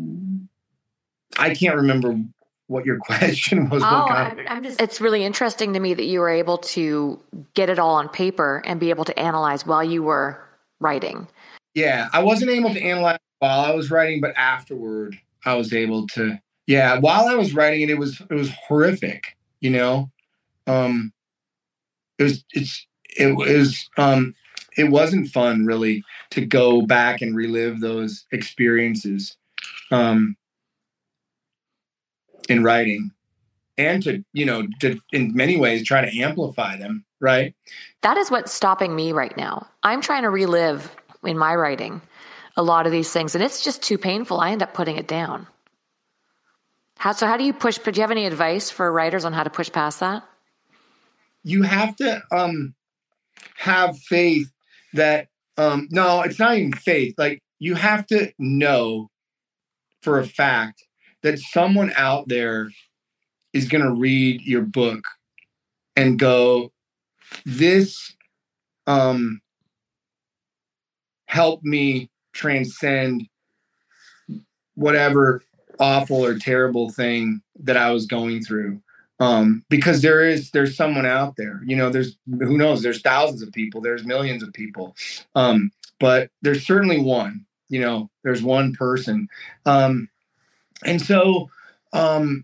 I can't remember what your question was. Oh, I'm, I'm just, it's really interesting to me that you were able to get it all on paper and be able to analyze while you were writing. Yeah, I wasn't able to analyze while I was writing, but afterward I was able to. Yeah, while I was writing it, it was it was horrific, you know? Um, it was it's it was um it wasn't fun really to go back and relive those experiences um in writing, and to, you know, to in many ways try to amplify them, right? That is what's stopping me right now. I'm trying to relive in my writing a lot of these things, and it's just too painful. I end up putting it down. How so how do you push do you have any advice for writers on how to push past that? You have to um have faith that um no, it's not even faith. Like, you have to know for a fact that someone out there is going to read your book and go, this um helped me transcend whatever awful or terrible thing that I was going through. Um, because there is, there's someone out there, you know, there's, who knows, there's thousands of people, there's millions of people. Um, but there's certainly one, you know, there's one person. Um, and so, um,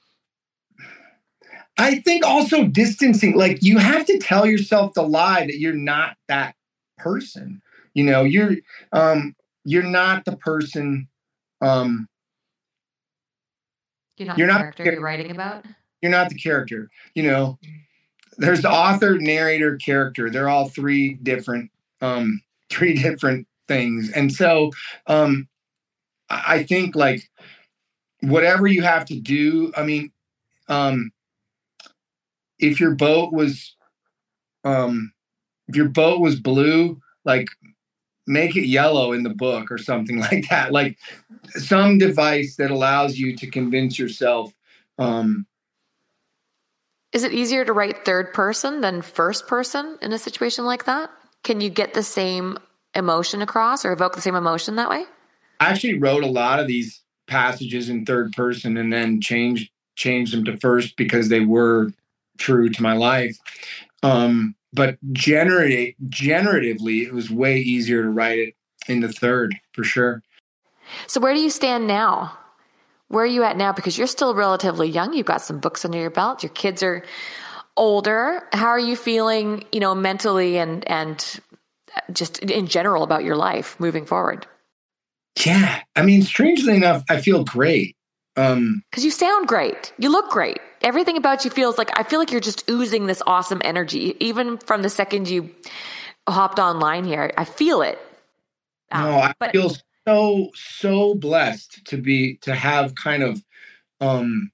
I think also distancing, like you have to tell yourself the lie that you're not that person, you know, you're, um, you're not the person, um, you're not you're the not character you're writing about. You're not the character, you know, there's the author, narrator, character. They're all three different, um, three different things. And so, um, I think like whatever you have to do, I mean, um, if your boat was, um, if your boat was blue, like make it yellow in the book or something like that. Like some device that allows you to convince yourself, um, Is it easier to write third person than first person in a situation like that? Can you get the same emotion across or evoke the same emotion that way? I actually wrote a lot of these passages in third person and then changed changed them to first because they were true to my life. Um, but generate, generatively, it was way easier to write it in the third for sure. So where do you stand now? Where are you at now? Because you're still relatively young. You've got some books under your belt. Your kids are older. How are you feeling, you know, mentally and, and just in general about your life moving forward? Yeah. I mean, strangely enough, I feel great. Um, Cause you sound great. You look great. Everything about you feels like, I feel like you're just oozing this awesome energy. Even from the second you hopped online here, I feel it. Um, no, I but- feel so, so blessed to be, to have kind of, um,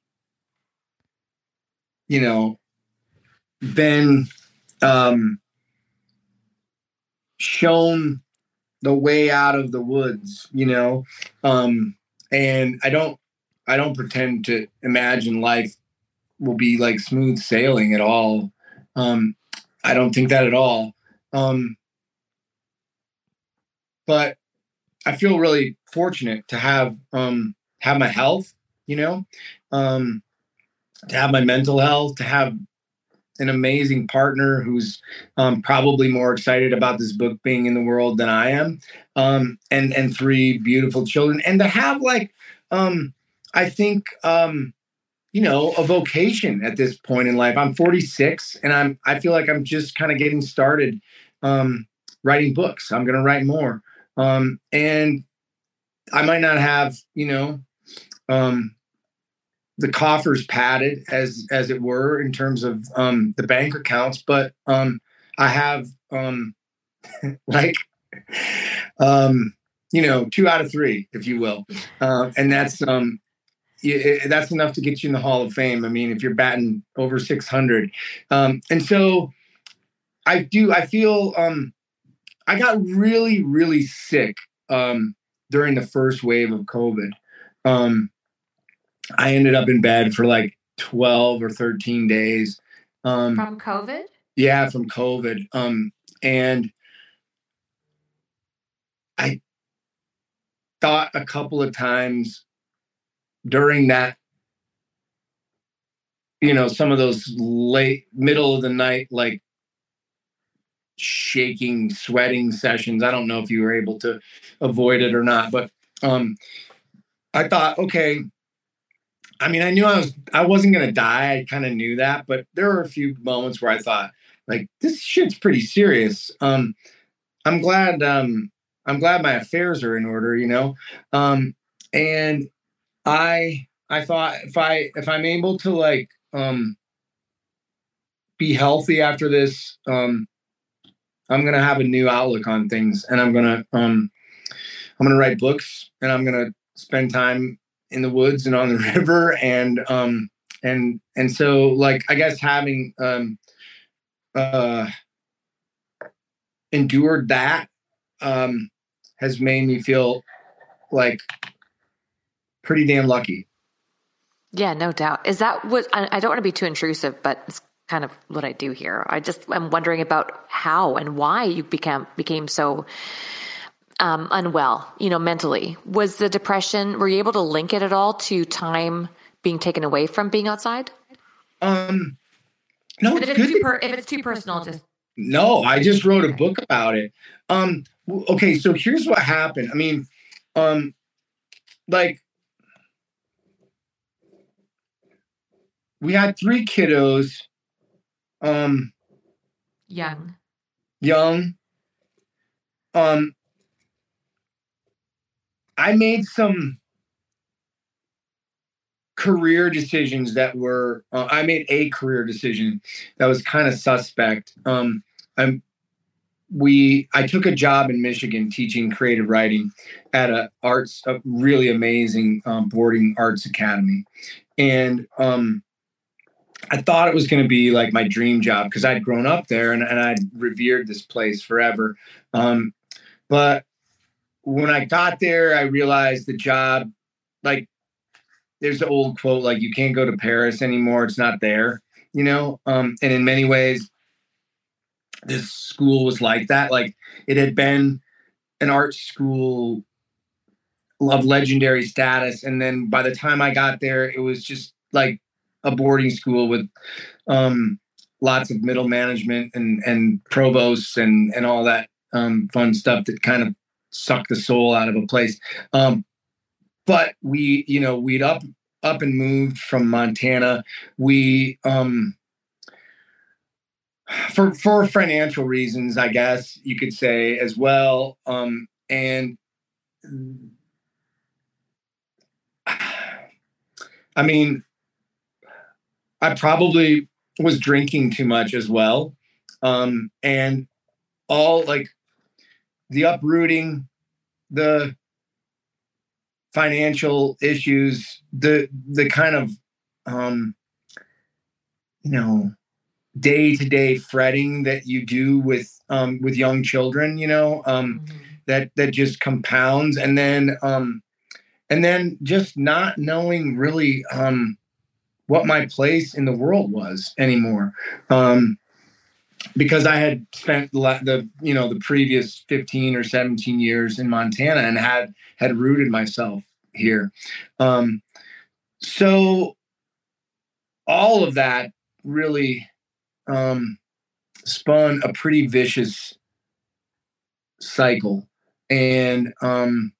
you know, been, um, shown the way out of the woods, you know? Um, and I don't, I don't pretend to imagine life will be like smooth sailing at all. Um, I don't think that at all. Um, but I feel really fortunate to have, um, have my health, you know, um, to have my mental health, to have an amazing partner who's, um, probably more excited about this book being in the world than I am. Um, and, and three beautiful children, and to have like, um, I think, um, you know, a vocation at this point in life. I'm forty-six and I'm, I feel like I'm just kind of getting started, um, writing books. I'm going to write more. Um, and I might not have, you know, um, the coffers padded as, as it were in terms of, um, the bank accounts, but, um, I have, um, like, um, you know, two out of three, if you will. Uh, and that's, um, it, that's enough to get you in the Hall of Fame. I mean, if you're batting over six hundred. Um, and so I do, I feel, um, I got really, really sick, um, during the first wave of COVID. Um, I ended up in bed for like twelve or thirteen days. Um, from COVID? Yeah, from COVID. Um, and I thought a couple of times during that, you know, some of those late middle of the night, like shaking, sweating sessions. I don't know if you were able to avoid it or not, but, um, I thought, okay, I mean, I knew I was, I wasn't going to die. I kind of knew that, but there were a few moments where I thought like, this shit's pretty serious. Um, I'm glad, um, I'm glad my affairs are in order, you know? Um, and I, I thought if I, if I'm able to like, um, be healthy after this, um, I'm going to have a new outlook on things, and I'm going to, um, I'm going to write books, and I'm going to spend time in the woods and on the river. And, um, and, and so like, I guess having, um, uh, endured that, um, has made me feel like pretty damn lucky. Yeah, no doubt. Is that what, I, I don't want to be too intrusive, but it's kind of what I do here. I just, I'm wondering about how and why you became, became so um, unwell, you know, mentally. Was the depression, were you able to link it at all to time being taken away from being outside? Um, no, if it's it's good. Too per, if it's too personal, just. No, I just wrote a book about it. Um, okay, so here's what happened. I mean, um, like, we had three kiddos, um, young, young. Um, I made some career decisions that were, uh, I made a career decision that was kind of suspect. Um, I'm, we, I took a job in Michigan teaching creative writing at a arts, a really amazing um, boarding arts academy. And, um, I thought it was going to be like my dream job because I'd grown up there and, and I'd revered this place forever. Um, but when I got there, I realized the job, like, there's the old quote, like, you can't go to Paris anymore. It's not there, you know? Um, and in many ways, this school was like that. Like, it had been an art school of legendary status. And then by the time I got there, it was just like a boarding school with um, lots of middle management and, and provosts and, and all that um, fun stuff that kind of sucked the soul out of a place. Um, but we, you know, we'd up, up and moved from Montana. We, um, for, for financial reasons, I guess you could say as well. Um, and I mean, I probably was drinking too much as well. Um, and all like the uprooting, the financial issues, the, the kind of, um, you know, day to day fretting that you do with, um, with young children, you know, um, mm-hmm. that, that just compounds. And then, um, and then just not knowing really, um, what my place in the world was anymore. Um, because I had spent the, the, you know, the previous fifteen or seventeen years in Montana and had, had rooted myself here. Um, so all of that really, um, spun a pretty vicious cycle. And, um,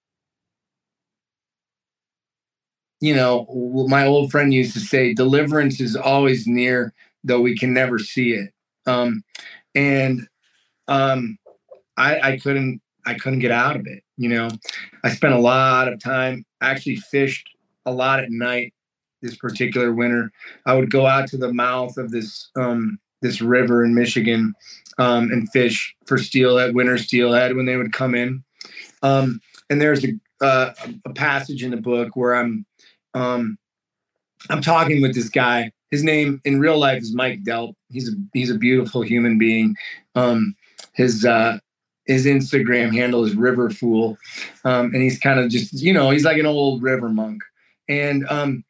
you know, my old friend used to say, deliverance is always near, though we can never see it. Um, and, um, I, I couldn't, I couldn't get out of it. You know, I spent a lot of time, I actually fished a lot at night this particular winter. I would go out to the mouth of this, um, this river in Michigan, um, and fish for steelhead, winter steelhead when they would come in. Um, and there's a, uh, a passage in the book where I'm, um, I'm talking with this guy. His name in real life is Mike Delp. He's a, he's a beautiful human being. Um, his, uh, his Instagram handle is River Fool. Um, and he's kind of just, you know, he's like an old river monk. And, um,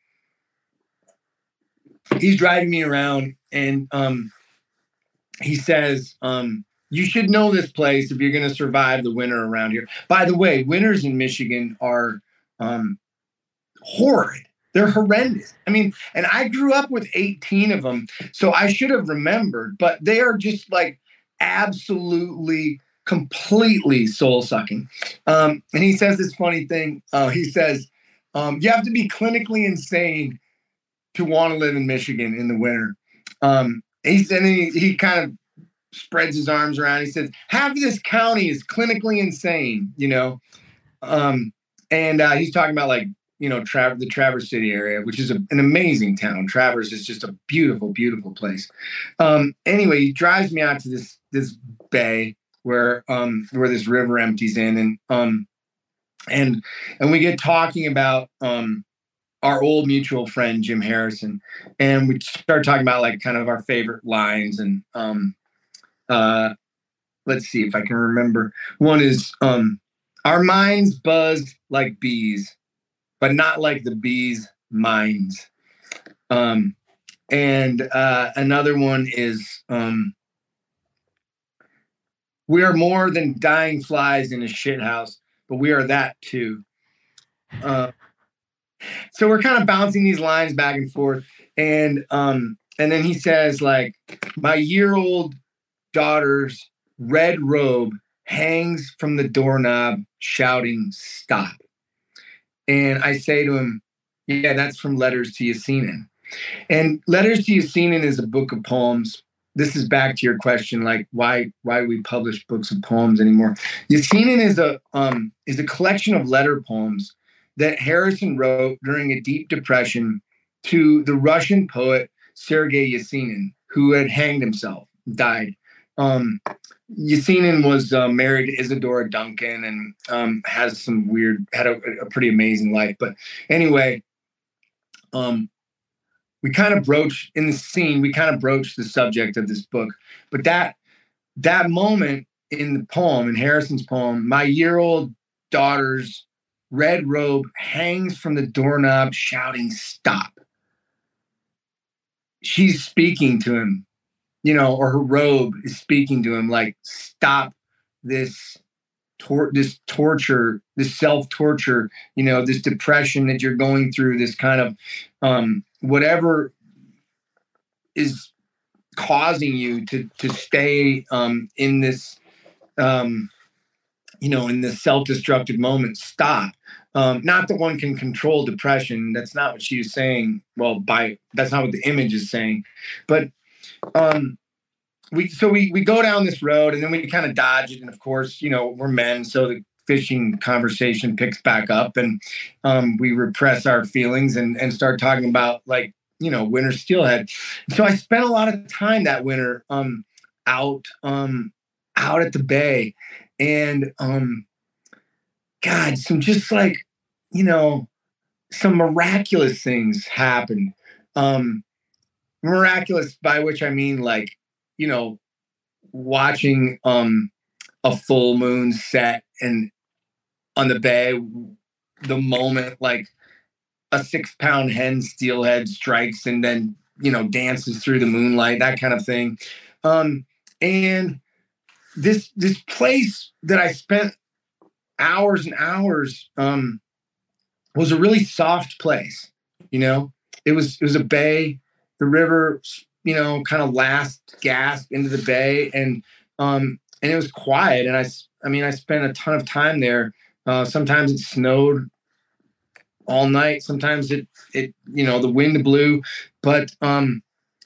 he's driving me around and, um, he says, um, you should know this place if you're going to survive the winter around here. By the way, winters in Michigan are, um, horrid. They're horrendous. I mean, and I grew up with eighteen of them, so I should have remembered, but they are just like absolutely, completely soul-sucking. Um, and he says this funny thing. Uh, he says, um, you have to be clinically insane to want to live in Michigan in the winter. Um, he's, and he, he kind of spreads his arms around. He says, half of this county is clinically insane, you know? Um, and uh, he's talking about like, you know, Tra- the Traverse City area, which is a, an amazing town. Traverse is just a beautiful, beautiful place. Um, anyway, he drives me out to this this bay where um, where this river empties in, and um, and and we get talking about um, our old mutual friend Jim Harrison, and we start talking about like kind of our favorite lines, and um, uh, let's see if I can remember. One is um, our minds buzz like bees, but not like the bees' minds. Um, and uh, another one is, um, We are more than dying flies in a shit house, but we are that too. Uh, so we're kind of bouncing these lines back and forth. And um, and then he says, like, my year-old daughter's red robe hangs from the doorknob shouting, stop. And I say to him, yeah, that's from Letters to Yesenin. And Letters to Yesenin is a book of poems. This is back to your question, like why why we publish books of poems anymore. Yesenin is a um, is a collection of letter poems that Harrison wrote during a deep depression to the Russian poet Sergei Yesenin, who had hanged himself, died. Um, Yesenin was uh, married to Isadora Duncan and um, has some weird, had a, a pretty amazing life. But anyway, um, we kind of broach in the scene, we kind of broach the subject of this book. But that that moment in the poem, in Harrison's poem, my year-old daughter's red robe hangs from the doorknob shouting, stop. She's speaking to him, you know, or her robe is speaking to him, like, stop this tor- this torture, this self-torture, you know, this depression that you're going through, this kind of um, whatever is causing you to to stay um, in this, um, you know, in this self-destructive moment. Stop. Um, not that one can control depression. That's not what she was saying. Well, by that's not what the image is saying. But um, we so we we go down this road and then we kind of dodge it. And of course, you know, we're men, so the fishing conversation picks back up, and um, we repress our feelings and and start talking about, like, you know, winter steelhead. So I spent a lot of time that winter um, out um, out at the bay, and um, God, some just like, you know, some miraculous things happened. Um, miraculous, by which I mean, like, you know, watching um, a full moon set and on the bay, the moment like a six pound hen steelhead strikes and then, you know, dances through the moonlight, that kind of thing. Um, and this this place that I spent hours and hours um, was a really soft place. You know, it was it was a bay. The river, you know, kind of last gasp into the bay, and um, and it was quiet. And I, I mean, I spent a ton of time there. Uh, sometimes it snowed all night. Sometimes it, it, you know, the wind blew. But um,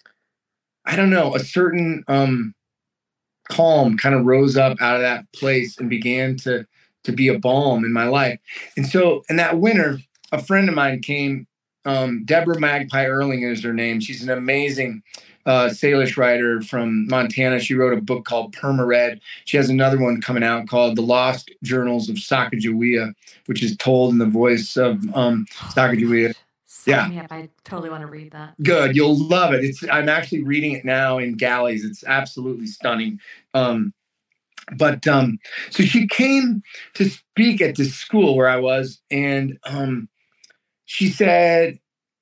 I don't know, a certain um, calm kind of rose up out of that place and began to to be a balm in my life. And so, in that winter, a friend of mine came. Um, Deborah Magpie Erling is her name. She's an amazing uh, Salish writer from Montana. She wrote a book called Perma-Red. She has another one coming out called The Lost Journals of Sacagawea, which is told in the voice of um, Sacagawea. Yeah, me up. I totally want to read that. Good, you'll love it. It's I'm actually reading it now in galleys. It's absolutely stunning. Um, but um, so she came to speak at this school where I was, and um, she said,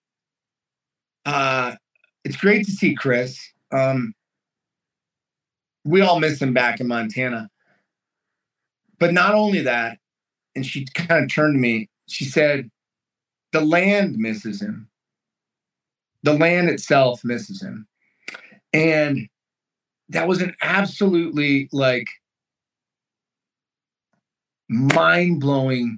uh, it's great to see Chris. Um, we all miss him back in Montana. But not only that, and she kind of turned to me, she said, the land misses him. The land itself misses him. And that was an absolutely, like, mind-blowing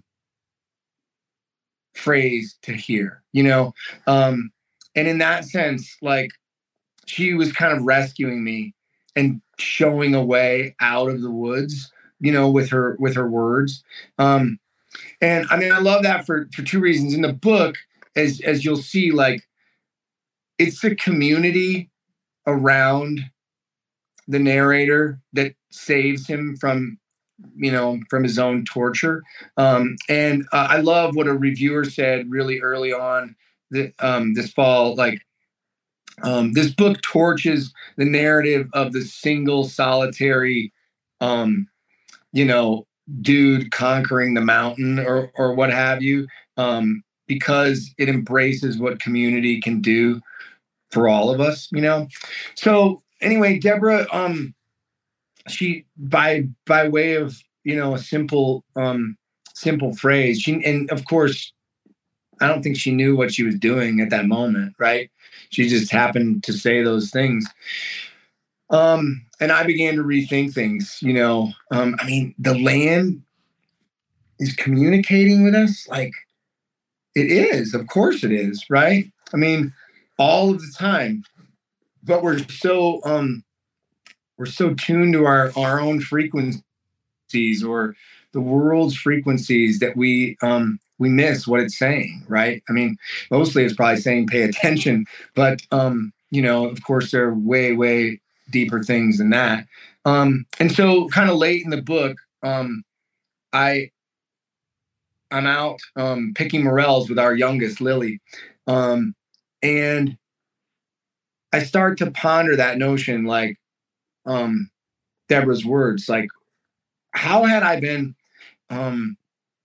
phrase to hear, you know? Um, and in that sense, like, she was kind of rescuing me and showing a way out of the woods, you know, with her, with her words. Um, and I mean, I love that for, for two reasons. In the book, as, as you'll see, like, it's the community around the narrator that saves him from, you know, from his own torture. Um, and uh, I love what a reviewer said really early on that, um, this fall, like, um, this book torches the narrative of the single solitary, um, you know, dude conquering the mountain or, or what have you, um, because it embraces what community can do for all of us, you know? So anyway, Deborah, um, she, by, by way of, you know, a simple, um, simple phrase, she, and of course, I don't think she knew what she was doing at that moment. Right. She just happened to say those things. Um, and I began to rethink things, you know, um, I mean, the land is communicating with us. Like, it is, of course it is. Right. I mean, all of the time, but we're so, um, we're so tuned to our, our own frequencies or the world's frequencies that we, um, we miss what it's saying. Right. I mean, mostly it's probably saying, pay attention, but, um, you know, of course there are way, way deeper things than that. Um, and so kind of late in the book, um, I, I'm out, um, picking morels with our youngest, Lily. Um, and I start to ponder that notion, like, um, Deborah's words, like, how had I been, um,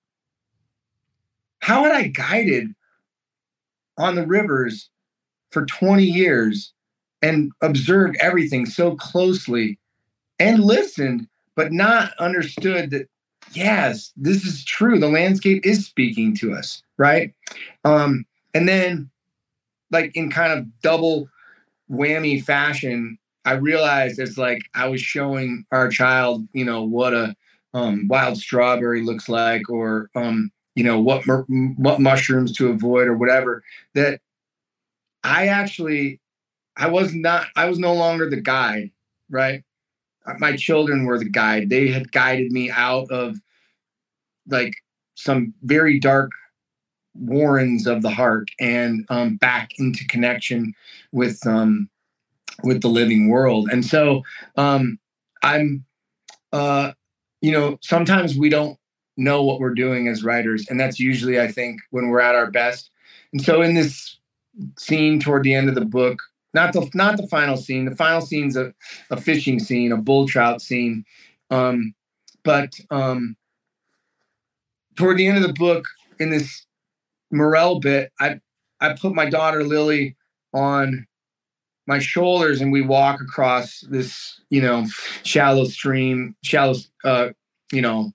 how had I guided on the rivers for twenty years and observed everything so closely and listened, but not understood that, yes, this is true. The landscape is speaking to us. Right. Um, and then, like, in kind of double whammy fashion, I realized it's like I was showing our child, you know, what a um, wild strawberry looks like, or, um, you know, what, what mushrooms to avoid or whatever, that I actually, I was not, I was no longer the guide, right? My children were the guide. They had guided me out of, like, some very dark warrens of the heart and um, back into connection with, um, with the living world. And so um, I'm, uh, you know, sometimes we don't know what we're doing as writers. And that's usually, I think, when we're at our best. And so in this scene toward the end of the book, not the not the final scene. The final scene's a, a fishing scene, a bull trout scene. Um, but um, toward the end of the book, in this morel bit, I I put my daughter Lily on my shoulders and we walk across this, you know, shallow stream, shallow, uh, you know,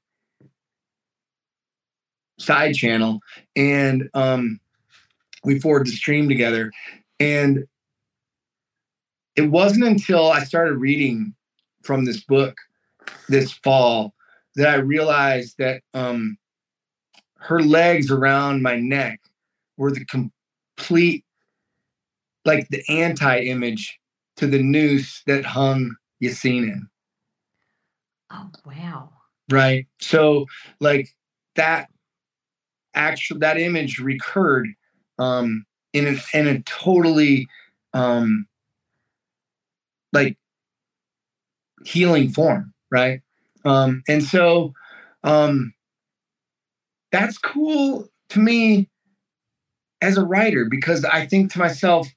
side channel, and um, we ford the stream together. And it wasn't until I started reading from this book this fall that I realized that um, her legs around my neck were the complete, like the anti-image to the noose that hung Yassinin. Oh, wow. Right. So, like, that actual, that image recurred um, in a, in a totally um, like healing form. Right. Um, and so um, that's cool to me as a writer, because I think to myself,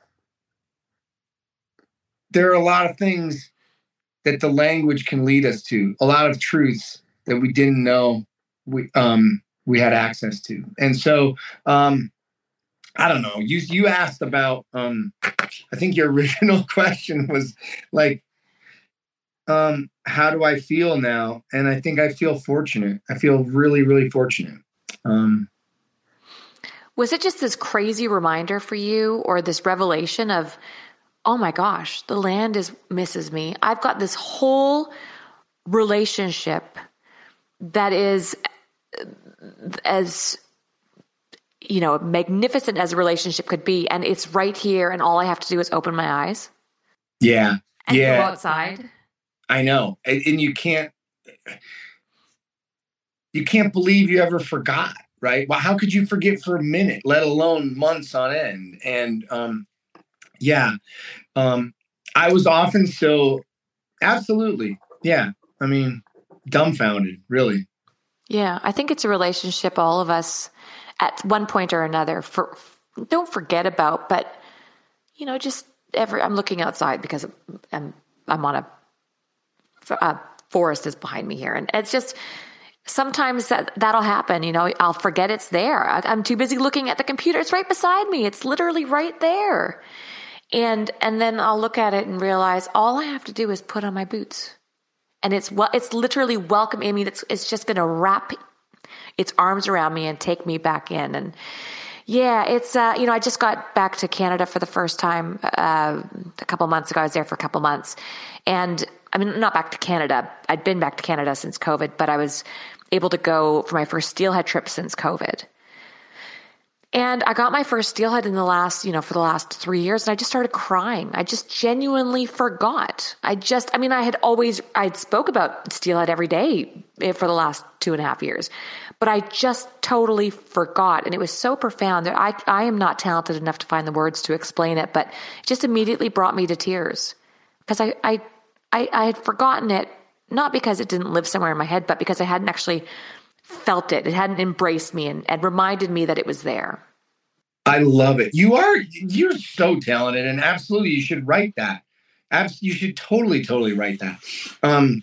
there are a lot of things that the language can lead us to, a lot of truths that we didn't know we um, we had access to. And so, um, I don't know, you you asked about, um, I think your original question was like, um, how do I feel now? And I think I feel fortunate. I feel really, really fortunate. Um, Was it just this crazy reminder for you, or this revelation of, oh my gosh, the land is misses me. I've got this whole relationship that is as, you know, magnificent as a relationship could be, and it's right here, and all I have to do is open my eyes. Yeah. And yeah. go outside. I know. And, and you can't, you can't believe you ever forgot, right? Well, how could you forget for a minute, let alone months on end? And, um, yeah, um, I was often so, absolutely. Yeah. I mean, dumbfounded, really. Yeah. I think it's a relationship all of us at one point or another for, don't forget about, but, you know, just every, I'm looking outside because I'm, I'm on a, a forest is behind me here. And it's just, sometimes that, that'll happen. You know, I'll forget it's there. I, I'm too busy looking at the computer. It's right beside me. It's literally right there. And, and then I'll look at it and realize all I have to do is put on my boots. And it's well, it's literally welcome. I mean, it's it's just going to wrap its arms around me and take me back in. And yeah, it's, uh, you know, I just got back to Canada for the first time uh, a couple months ago. I was there for a couple months. And I mean, not back to Canada. I'd been back to Canada since COVID, but I was able to go for my first steelhead trip since COVID. And I got my first steelhead in the last, you know, for the last three years, and I just started crying. I just genuinely forgot. I just, I mean, I had always, I'd spoke about steelhead every day for the last two and a half years, but I just totally forgot. And it was so profound that I, I am not talented enough to find the words to explain it, but it just immediately brought me to tears because I, I, I, I had forgotten it, not because it didn't live somewhere in my head, but because I hadn't actually felt it. It hadn't embraced me and, and reminded me that it was there. I love it. You are, you're so talented, and absolutely you should write that. Abs- you should totally, totally write that. Um,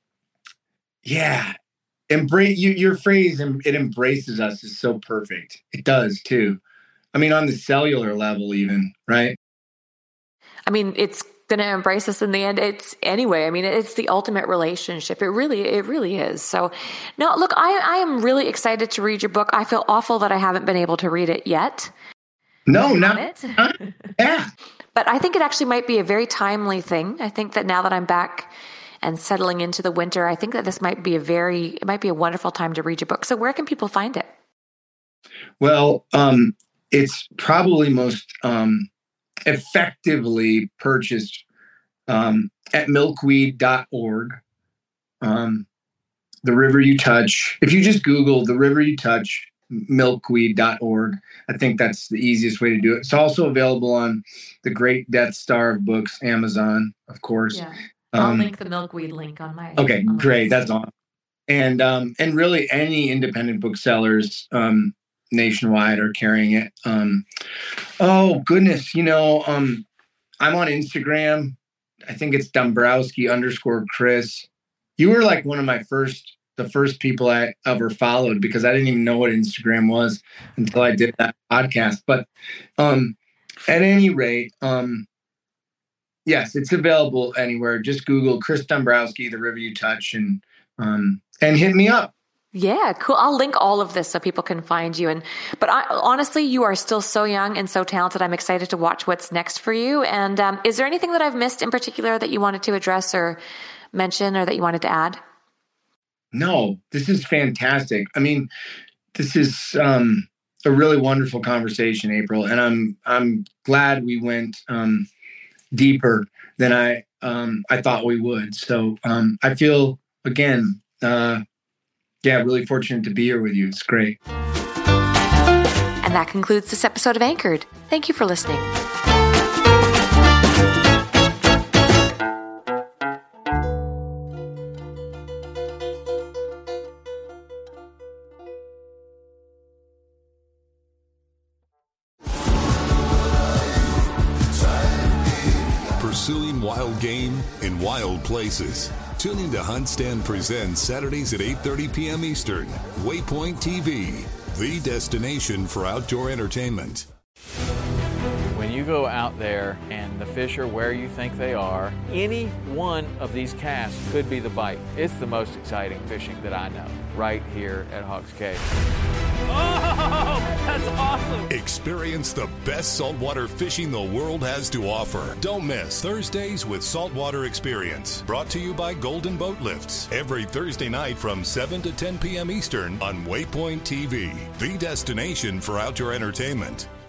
yeah. Embrace you, your phrase, it embraces us, is so perfect. It does too. I mean, on the cellular level even, right? I mean, it's going to embrace us in the end. It's anyway, I mean, it's the ultimate relationship. It really, it really is. So no, look, I, I am really excited to read your book. I feel awful that I haven't been able to read it yet. No, not it. Yeah. But I think it actually might be a very timely thing. I think that now that I'm back and settling into the winter, I think that this might be a very, it might be a wonderful time to read your book. So where can people find it? Well, um, it's probably most, um, effectively purchased um, at milkweed dot org. Um, The River You Touch. If you just Google The River You Touch, milkweed dot org, I think that's the easiest way to do it. It's also available on the Great Death Star of Books, Amazon, of course. Yeah. I'll Um, link the Milkweed link on my. okay, on my great. website. That's awesome. And um, and really any independent booksellers um, nationwide are carrying it. Um, oh goodness, you know, um, I'm on Instagram. I think it's Dombrowski underscore Chris. You were like one of my first, the first people I ever followed because I didn't even know what Instagram was until I did that podcast. But um, at any rate, um, yes, it's available anywhere. Just Google Chris Dombrowski, The River You Touch, and um, and hit me up. Yeah, cool. I'll link all of this so people can find you. And but I, honestly, you are still so young and so talented. I'm excited to watch what's next for you. And um, is there anything that I've missed in particular that you wanted to address or mention, or that you wanted to add? No, this is fantastic. I mean, this is um, a really wonderful conversation, April, and I'm I'm glad we went um, deeper than I um, I thought we would. So um, I feel again. Uh, Yeah, really fortunate to be here with you. It's great. And that concludes this episode of Anchored. Thank you for listening. Pursuing wild game in wild places. Tune in to Hunt Stand Presents Saturdays at eight thirty p.m. Eastern. Waypoint T V, the destination for outdoor entertainment. When you go out there and the fish are where you think they are, any one of these casts could be the bite. It's the most exciting fishing that I know, right here at Hawks Cave. Oh, that's awesome! Experience the best saltwater fishing the world has to offer. Don't miss Thursdays with Saltwater Experience, brought to you by Golden Boat Lifts, every Thursday night from seven to ten p.m. Eastern on Waypoint T V, the destination for outdoor entertainment.